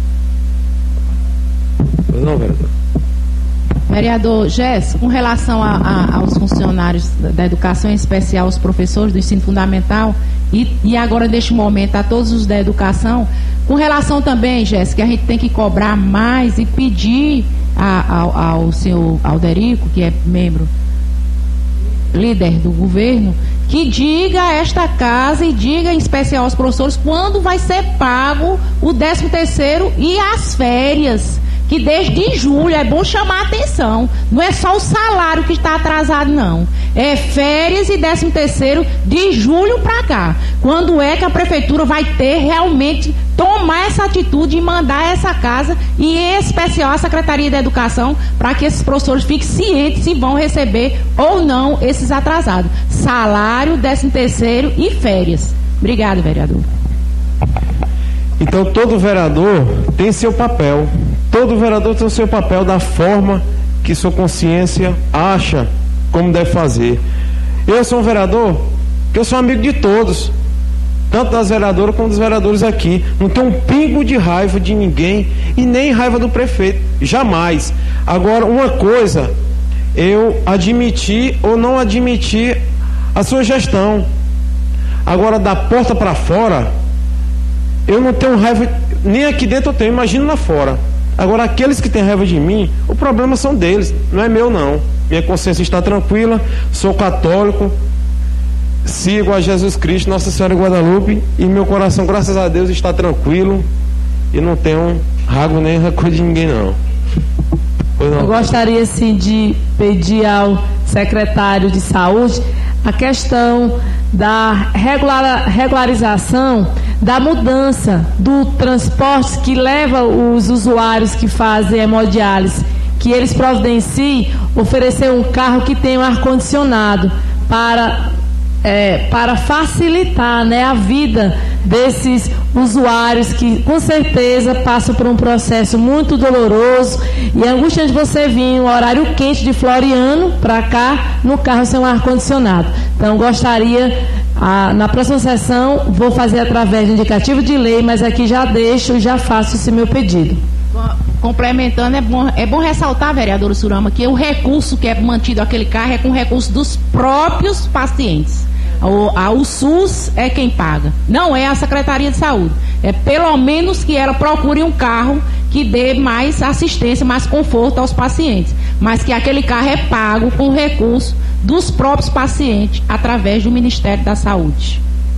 Não, vereador. Vereador Gés, com relação a, a, aos funcionários da educação, em especial os professores do ensino fundamental, e, e agora neste momento a todos os da educação, com relação também, Gés, que a gente tem que cobrar mais e pedir a, ao, ao senhor Alderico, que é membro líder do governo, que diga a esta casa e diga em especial aos professores quando vai ser pago o décimo terceiro e as férias, que desde julho, é bom chamar a atenção, não é só o salário que está atrasado não, é férias e décimo terceiro de julho para cá. Quando é que a prefeitura vai ter realmente tomar essa atitude e mandar essa casa e em especial a Secretaria da Educação para que esses professores fiquem cientes se vão receber ou não esses atrasados, salário, décimo terceiro e férias. Obrigado, vereador. Então todo vereador tem seu papel, todo vereador tem o seu papel da forma que sua consciência acha como deve fazer. Eu sou um vereador que eu sou amigo de todos, tanto das vereadoras como dos vereadores aqui, não tenho um pingo de raiva de ninguém e nem raiva do prefeito, jamais. Agora, uma coisa, eu admitir ou não admitir a sua gestão, agora da porta para fora eu não tenho raiva, nem aqui dentro eu tenho, imagina lá fora. Agora aqueles que têm raiva de mim, o problema são deles, não é meu não. Minha consciência está tranquila, sou católico, sigo a Jesus Cristo, Nossa Senhora de Guadalupe, e meu coração, graças a Deus, está tranquilo e não tenho raiva nem rancor de ninguém não. Pois não. Eu gostaria sim de pedir ao secretário de saúde a questão da regular, regularização da mudança do transporte que leva os usuários que fazem hemodiálise, que eles providenciem oferecer um carro que tenha um ar-condicionado para, é, para facilitar, né, a vida desses usuários que com certeza passam por um processo muito doloroso e é angustiante você vir em um horário quente de Floriano para cá no carro sem um ar-condicionado. Então gostaria, ah, na próxima sessão vou fazer através de indicativo de lei, mas aqui já deixo e já faço esse meu pedido. Complementando, é bom, é bom ressaltar, vereador Surama, que o recurso que é mantido aquele carro é com recurso dos próprios pacientes. O, a, o SUS é quem paga, não é a Secretaria de Saúde. É pelo menos que ela procure um carro que dê mais assistência, mais conforto aos pacientes, mas que aquele carro é pago com recurso dos próprios pacientes através do Ministério da Saúde.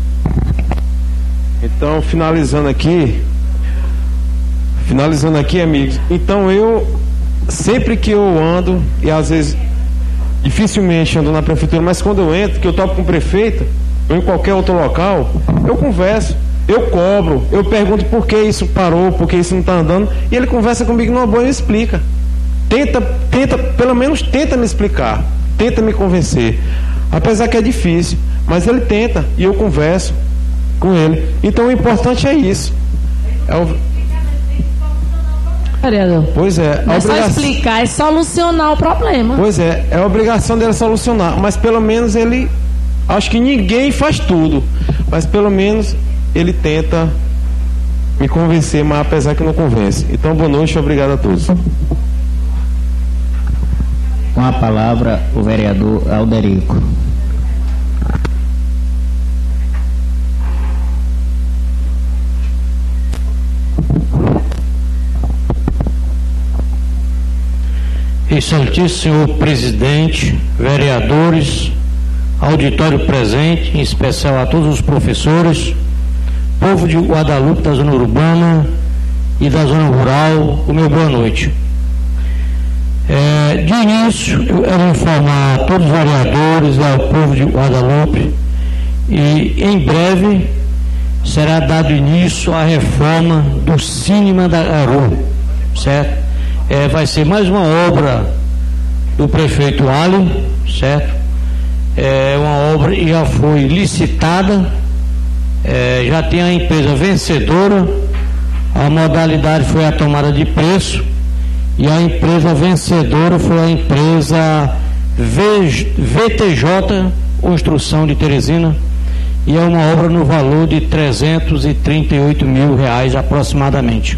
Então, finalizando aqui, finalizando aqui, amigos, então eu, sempre que eu ando, e às vezes dificilmente ando na prefeitura, mas quando eu entro, que eu topo com o prefeito, ou em qualquer outro local, eu converso, eu cobro, eu pergunto por que isso parou, por que isso não está andando, e ele conversa comigo numa boa e me explica. Tenta, tenta, pelo menos tenta me explicar, tenta me convencer, apesar que é difícil, mas ele tenta, e eu converso com ele. Então o importante é isso. É o... Vereador. Pois é. Não é obrigação... só explicar, é solucionar o problema. Pois é, é a obrigação dele solucionar, mas pelo menos ele, acho que ninguém faz tudo, mas pelo menos ele tenta me convencer, mas apesar que não convence. Então, boa noite, obrigado a todos. Com a palavra, o vereador Alderico. Excelentíssimo senhor presidente, vereadores, auditório presente, em especial a todos os professores, povo de Guadalupe, da zona urbana e da zona rural, o meu boa noite. É, de início, eu quero informar a todos os vereadores e ao povo de Guadalupe e em breve será dado início à reforma do Cine Mandacaru, certo? É, vai ser mais uma obra do prefeito Alho, certo? É uma obra que já foi licitada, é, já tem a empresa vencedora, a modalidade foi a tomada de preço e a empresa vencedora foi a empresa V T J Construção de Teresina e é uma obra no valor de trezentos e trinta e oito mil reais aproximadamente.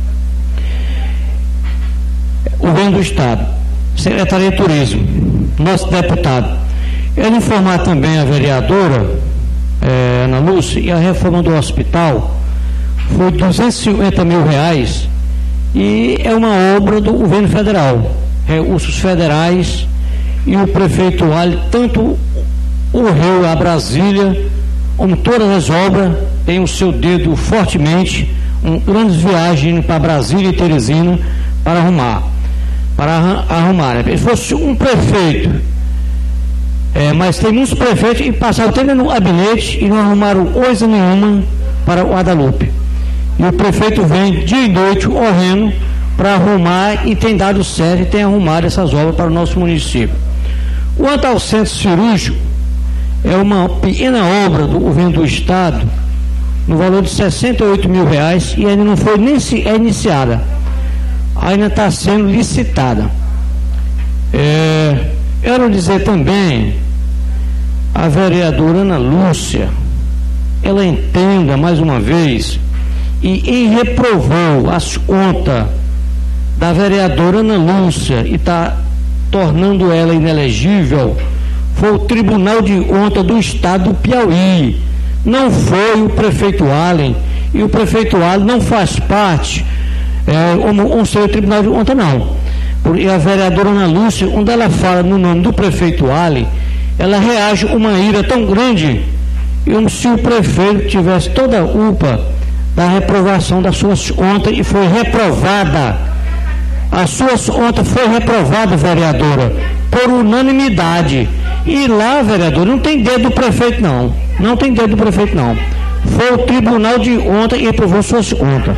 O governo do Estado, Secretaria de Turismo, nosso deputado, quero informar também a vereadora eh, Ana Lúcia, e a reforma do hospital foi duzentos e cinquenta mil reais e é uma obra do governo federal, recursos federais e o prefeito Ali, tanto o Rio, a Brasília, como todas as obras, tem o seu dedo fortemente, um, grandes viagens para Brasília e Teresina para arrumar, para arrumar. Se fosse um prefeito, é, mas tem muitos prefeitos que passaram tempo no gabinete e não arrumaram coisa nenhuma para o Guadalupe. E o prefeito vem dia e noite correndo para arrumar e tem dado certo e tem arrumado essas obras para o nosso município. Quanto ao centro cirúrgico, é uma pequena obra do governo do estado, no valor de sessenta e oito mil reais, e ainda não foi nem é iniciada, ainda está sendo licitada. É, quero dizer também, a vereadora Ana Lúcia, ela entenda mais uma vez, e em reprovou as contas da vereadora Ana Lúcia e está tornando ela inelegível, foi o Tribunal de Contas do Estado do Piauí, não foi o prefeito Allen, e o prefeito Allen não faz parte, é, como um seu Tribunal de Contas não, e a vereadora Ana Lúcia, quando ela fala no nome do prefeito Allen, ela reage com uma ira tão grande, como se o prefeito tivesse toda a culpa da reprovação das suas contas, e foi reprovada. A sua conta foi reprovada, vereadora, por unanimidade. E lá, vereador, não tem dedo do prefeito, não. Não tem dedo do prefeito, não. Foi o Tribunal de Contas e reprovou suas contas.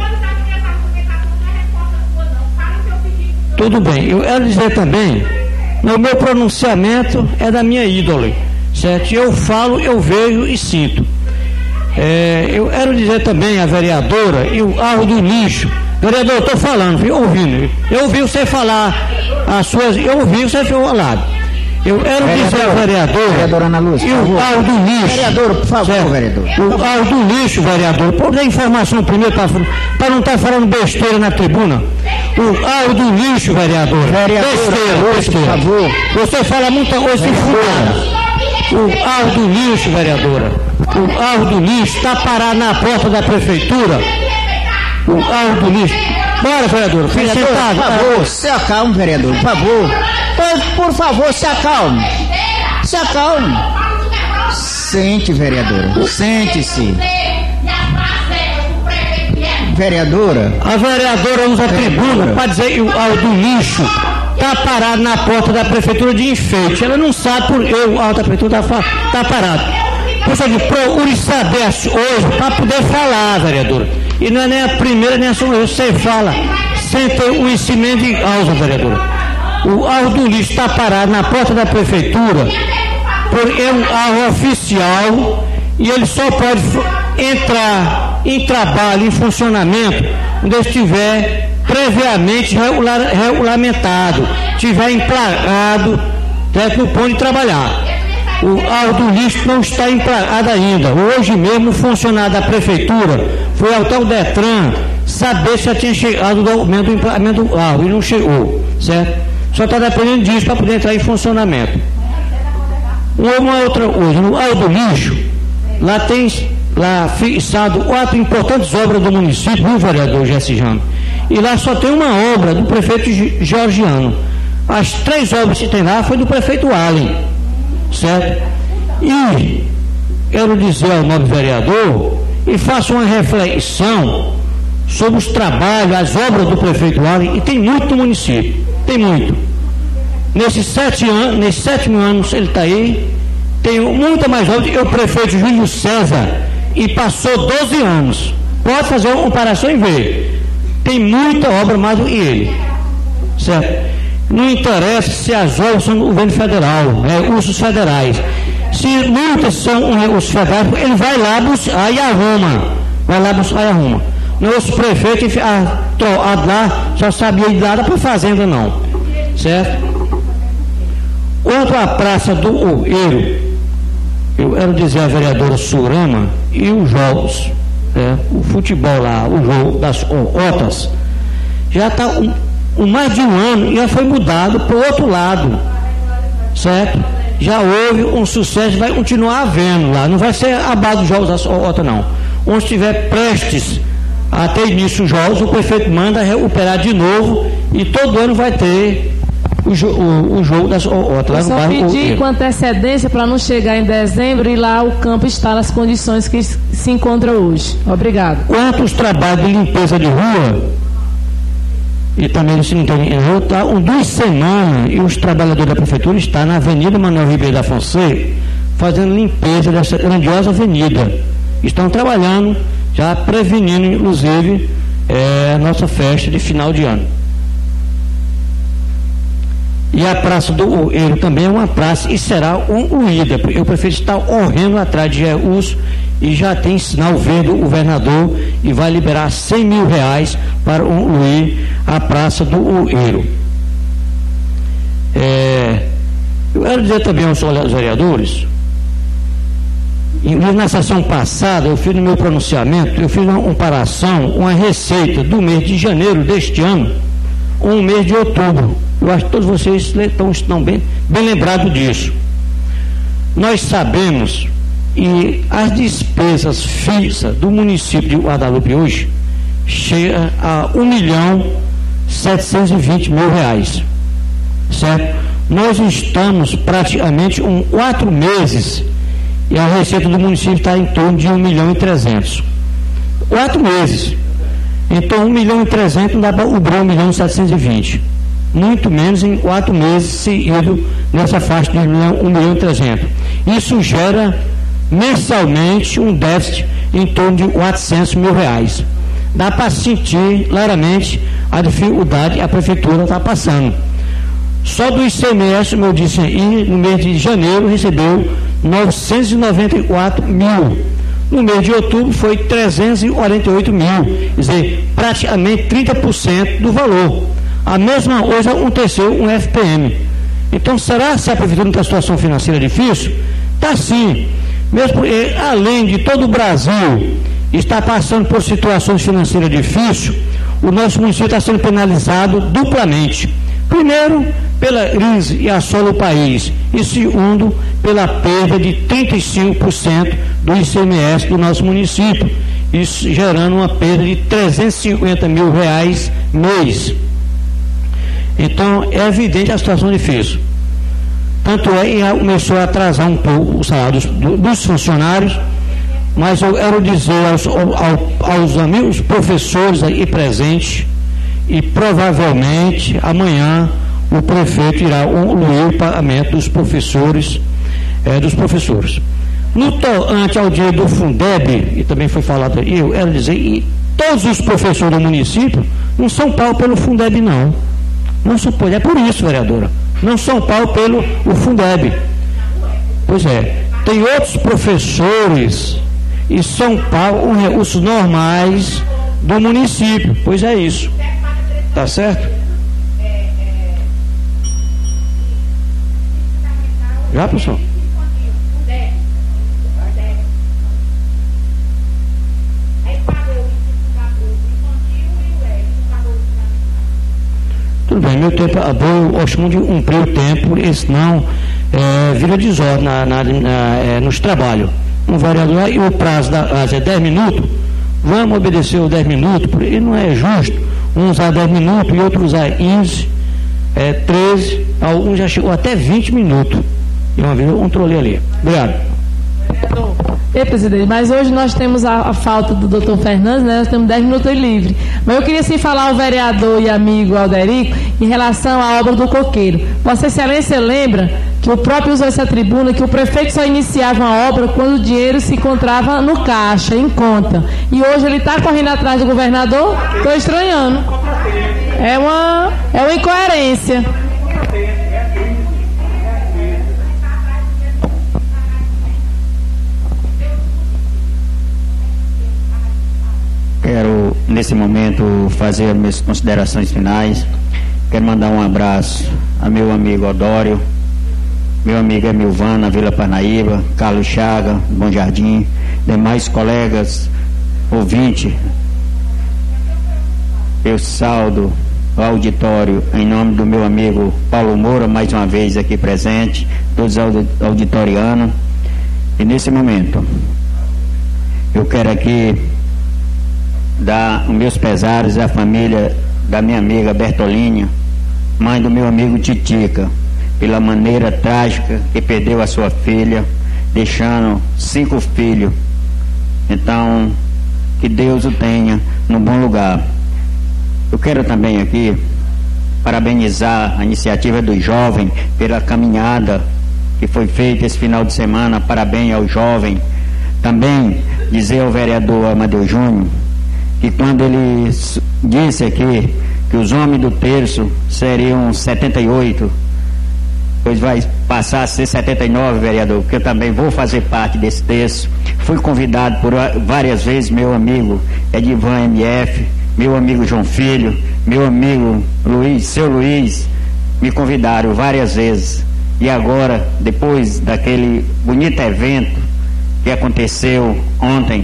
Tudo bem. Eu quero dizer também, o meu pronunciamento é da minha ídole, certo? Eu falo, eu vejo e sinto. É, eu quero dizer também a vereadora e o carro do lixo. Vereador, eu estou falando, viu? Ouvindo. Eu ouvi você falar as suas. Eu ouvi você falar. Eu quero dizer ao vereador. Vereadora Ana Lúcia. E o carro do lixo. Vereador, por favor, certo? Vereador. O carro do lixo, vereador. Pode dar informação primeiro para não estar tá falando besteira na tribuna. O carro do lixo, vereador. Vereador, besteira, besteira. Por favor. Você fala muita coisa fora. O carro do lixo, vereadora. O carro do lixo está parado na porta da prefeitura. O carro do lixo. Bora, vereador. Fique Vereador, sentado. por favor, se acalme, vereador, por favor. Por, por favor, se acalme. Se acalme. Sente, vereadora. Sente-se. Vereadora. A vereadora usa a tribuna para dizer que o carro do lixo está parado na porta da prefeitura de enfeite. Ela não sabe por que o carro da prefeitura está tá parado. Poxa, procure saber hoje para poder falar, vereadora. E não é nem a primeira nem a segunda, você fala sem ter o ensinamento de causa, vereadora. O carro do lixo está parado na porta da prefeitura porque é um carro oficial e ele só pode entrar em trabalho, em funcionamento, quando ele estiver previamente regular, regulamentado, estiver emplacado, até no ponto de trabalhar. O carro do lixo não está emplacado ainda. Hoje mesmo, o funcionário da prefeitura foi ao tal Detran saber se já tinha chegado o documento do emplacamento do carro e não chegou, certo? Só está dependendo disso para poder entrar em funcionamento. Uma outra coisa, no carro do lixo, lá tem lá fixado quatro importantes obras do município, viu, vereador Jesse Jano? E lá só tem uma obra do prefeito Georgiano. As três obras que tem lá foi do prefeito Allen, certo? E quero dizer ao nobre vereador e faço uma reflexão sobre os trabalhos, as obras do prefeito Allen, e tem muito no município, tem muito. Nesses sete anos, nesses sete mil anos ele está aí, tem muita mais obra do que o prefeito Júlio César, e passou doze anos. Pode fazer uma comparação e ver. Tem muita obra mais do que ele, certo? Não interessa se as obras são do governo federal, é, recursos federais. Se muitas são recursos federais, ele vai lá buscar e arruma. Vai lá buscar e arruma. Não é os prefeitos que ah, lá só sabia de nada para fazenda, não. Certo? Quanto à Praça do Oeiro, eu quero dizer à vereadora Surama e os jogos, é, o futebol lá, o jogo das Otas, já está um, um mais de um ano e já foi mudado para o outro lado, certo? Já houve um sucesso, vai continuar havendo lá, não vai ser abaixo dos jogos das Otas, não. Onde estiver prestes a ter início os jogos, o prefeito manda recuperar de novo e todo ano vai ter o, jo, o, o jogo das Otas. Eu só pedi com antecedência para não chegar em dezembro e lá o campo está nas condições que se encontra hoje. Obrigado. Quanto aos trabalhos de limpeza de rua, e também no cemitério, está um, duas semanas e os trabalhadores da prefeitura estão na Avenida Manuel Ribeiro da Fonseca fazendo limpeza dessa grandiosa avenida. Estão trabalhando, já prevenindo, inclusive, é, a nossa festa de final de ano. E a Praça do Oeiro também é uma praça e será unida. O prefeito está correndo atrás de recursos e já tem sinal verde o governador e vai liberar cem mil reais para concluir a Praça do Oeiro. É, eu quero dizer também aos vereadores, na sessão passada, eu fiz no meu pronunciamento, eu fiz uma comparação, uma receita do mês de janeiro deste ano, com o mês de outubro. Eu acho que todos vocês estão, estão bem, bem lembrados disso. Nós sabemos que as despesas fixas do município de Guadalupe hoje chega a um milhão setecentos e vinte mil reais, certo? Nós estamos praticamente um quatro meses e a receita do município está em torno de um milhão e trezentos. Quatro meses. Então, um milhão e trezentos não dá para cobrir um milhão e setecentos e vinte. Muito menos em quatro meses seguidos nessa faixa de um milhão e trezentos. Isso gera mensalmente um déficit em torno de quatrocentos mil reais. Dá para sentir claramente a dificuldade que a prefeitura está passando. Só do I C M S, como eu disse aí, no mês de janeiro recebeu novecentos e noventa e quatro mil. No mês de outubro foi trezentos e quarenta e oito mil. Quer dizer, praticamente trinta por cento do valor. A mesma coisa aconteceu com o F P M. Então, será que a prefeitura não está em situação financeira difícil? Está sim. Mesmo porque, além de todo o Brasil estar passando por situações financeiras difíceis, o nosso município está sendo penalizado duplamente. Primeiro, pela crise que assola o país, e segundo, pela perda de trinta e cinco por cento do I C M S do nosso município, isso gerando uma perda de trezentos e cinquenta mil reais mês. Então, é evidente a situação difícil. Tanto é que começou a atrasar um pouco o salário dos, dos funcionários, mas eu quero dizer aos, aos, aos amigos professores aí presentes, e provavelmente amanhã o prefeito irá concluir o pagamento dos professores, eh, dos professores. No tocante ao dia do Fundeb, e também foi falado aí, eu quero dizer, e todos os professores do município não são pago pelo Fundeb, não. Não são, é por isso, vereadora. Não são pago pelo o Fundeb. Pois é, tem outros professores e são pagos com recursos normais do município. Pois é isso. Tá certo? Já, professor? Tudo bem, meu tempo acabou, eu gosto muito de cumprir o tempo, porque senão é, vira desordem na, na, na, é, nos trabalhos. Um vereador, e o prazo da é dez minutos, vamos obedecer os dez minutos, porque não é justo um usar dez minutos e outro usar quinze, é, treze, alguns já chegou até vinte minutos. E uma vez eu controlei ali. Obrigado. Ei, presidente, mas hoje nós temos a, a falta do doutor Fernandes, né? Nós temos dez minutos livres. Mas eu queria sim falar ao vereador e amigo Alderico em relação à obra do Coqueiro. Vossa Excelência lembra que o próprio usou essa tribuna, que o prefeito só iniciava uma obra quando o dinheiro se encontrava no caixa, em conta. E hoje ele está correndo atrás do governador? Estou estranhando. É uma, é uma incoerência. Quero, nesse momento, fazer minhas considerações finais. Quero mandar um abraço a meu amigo Odório, meu amigo Emilvana, Vila Parnaíba, Carlos Chaga, Bom Jardim, demais colegas, ouvintes. Eu saldo o auditório em nome do meu amigo Paulo Moura, mais uma vez aqui presente, todos auditorianos. E nesse momento, eu quero aqui dar os meus pesares à família da minha amiga Bertolinha, mãe do meu amigo Titica, pela maneira trágica que perdeu a sua filha, deixando cinco filhos. Então, que Deus o tenha no bom lugar. Eu quero também aqui parabenizar a iniciativa do jovem pela caminhada que foi feita esse final de semana. Parabéns ao jovem. Também dizer ao vereador Amadeu Júnior que quando ele disse aqui que os homens do terço seriam setenta e oito, pois vai passar a ser setenta e nove, vereador, porque eu também vou fazer parte desse terço. Fui convidado por várias vezes, meu amigo Edivan M F, meu amigo João Filho, meu amigo Luiz, seu Luiz, me convidaram várias vezes. E agora, depois daquele bonito evento que aconteceu ontem,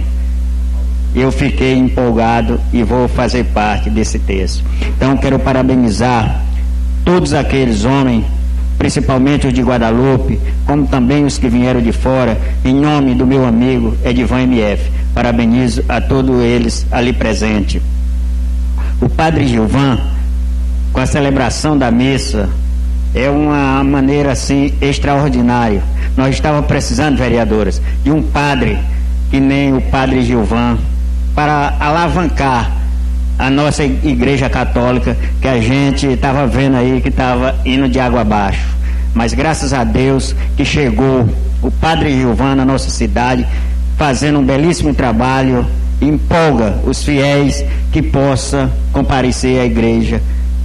eu fiquei empolgado e vou fazer parte desse terço. Então, quero parabenizar todos aqueles homens, principalmente os de Guadalupe, como também os que vieram de fora, em nome do meu amigo Edivan M F. Parabenizo a todos eles ali presentes. O padre Gilvan, com a celebração da missa, é uma maneira assim extraordinária. Nós estávamos precisando, vereadoras, de um padre que nem o padre Gilvan, para alavancar a nossa igreja católica, que a gente estava vendo aí que estava indo de água abaixo. Mas graças a Deus que chegou o padre Gilvan na nossa cidade, fazendo um belíssimo trabalho, empolga os fiéis que possa comparecer à igreja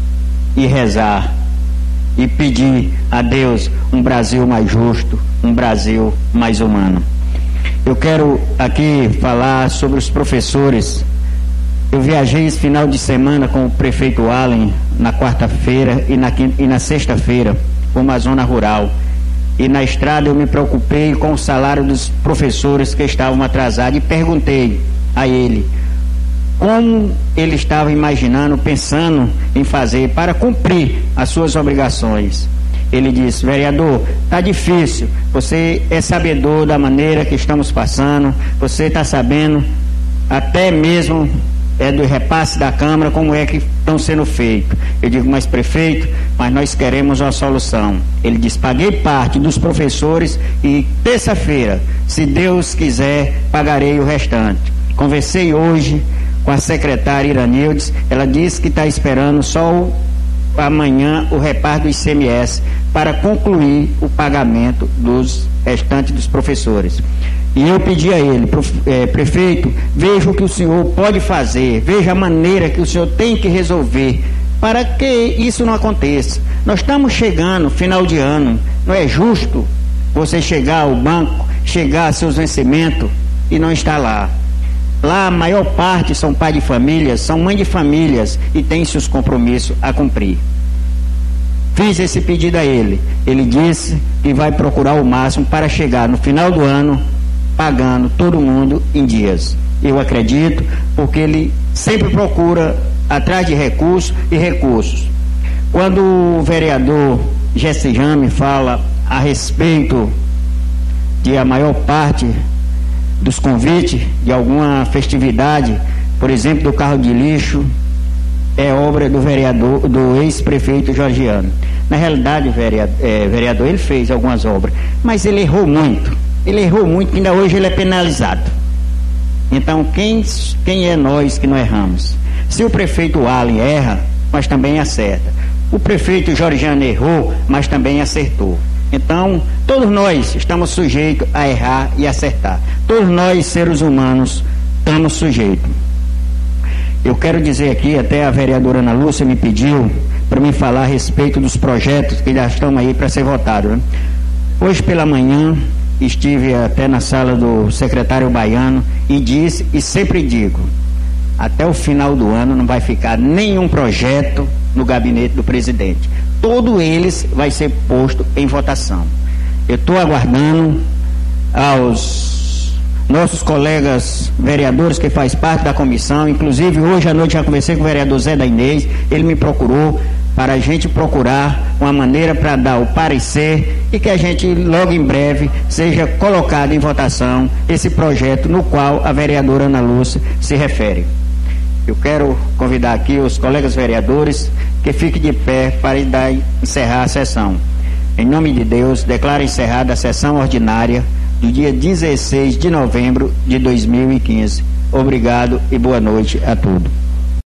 e rezar e pedir a Deus um Brasil mais justo, um Brasil mais humano. Eu quero aqui falar sobre os professores. Eu viajei esse final de semana com o prefeito Allen na quarta-feira e na, e na sexta-feira, por uma zona rural. E na estrada eu me preocupei com o salário dos professores que estavam atrasados e perguntei a ele como ele estava imaginando, pensando em fazer para cumprir as suas obrigações. Ele disse: vereador, está difícil, você é sabedor da maneira que estamos passando, você está sabendo até mesmo é do repasse da Câmara, como é que estão sendo feitos. Eu digo: mas prefeito, mas nós queremos uma solução. Ele disse: paguei parte dos professores e terça-feira, se Deus quiser, pagarei o restante. Conversei hoje com a secretária Iranildes, ela disse que está esperando só o, amanhã o repasse do I C M S para concluir o pagamento dos restantes dos professores. E eu pedi a ele: é, prefeito, veja o que o senhor pode fazer, veja a maneira que o senhor tem que resolver para que isso não aconteça. Nós estamos chegando, final de ano, não é justo você chegar ao banco, chegar a seus vencimentos e não estar lá. Lá a maior parte são pai de famílias, são mãe de famílias e têm seus compromissos a cumprir. Fiz esse pedido a ele. Ele disse que vai procurar o máximo para chegar no final do ano pagando todo mundo em dias. Eu acredito, porque ele sempre procura atrás de recursos e recursos. Quando o vereador Jesse Jame fala a respeito de a maior parte dos convites de alguma festividade, por exemplo, do carro de lixo, é obra do vereador, do ex-prefeito Georgiano. Na realidade, vereador, é, vereador, ele fez algumas obras, mas ele errou muito. Ele errou muito, que ainda hoje ele é penalizado. Então, quem, quem é nós que não erramos? Se o prefeito Allen erra, mas também acerta. O prefeito Georgiano errou, mas também acertou. Então, todos nós estamos sujeitos a errar e acertar. Todos nós, seres humanos, estamos sujeitos. Eu quero dizer aqui, até a vereadora Ana Lúcia me pediu para me falar a respeito dos projetos que já estão aí para ser votados, né? Hoje pela manhã estive até na sala do secretário Baiano e disse, e sempre digo, até o final do ano não vai ficar nenhum projeto no gabinete do presidente. Todos eles vai ser posto em votação. Eu estou aguardando aos nossos colegas vereadores que faz parte da comissão, inclusive hoje à noite já conversei com o vereador Zé da Inês, ele me procurou para a gente procurar uma maneira para dar o parecer e que a gente logo em breve seja colocado em votação esse projeto no qual a vereadora Ana Lúcia se refere. Eu quero convidar aqui os colegas vereadores que fique de pé para encerrar a sessão. Em nome de Deus, declaro encerrada a sessão ordinária do dia dezesseis de novembro de dois mil e quinze. Obrigado e boa noite a todos.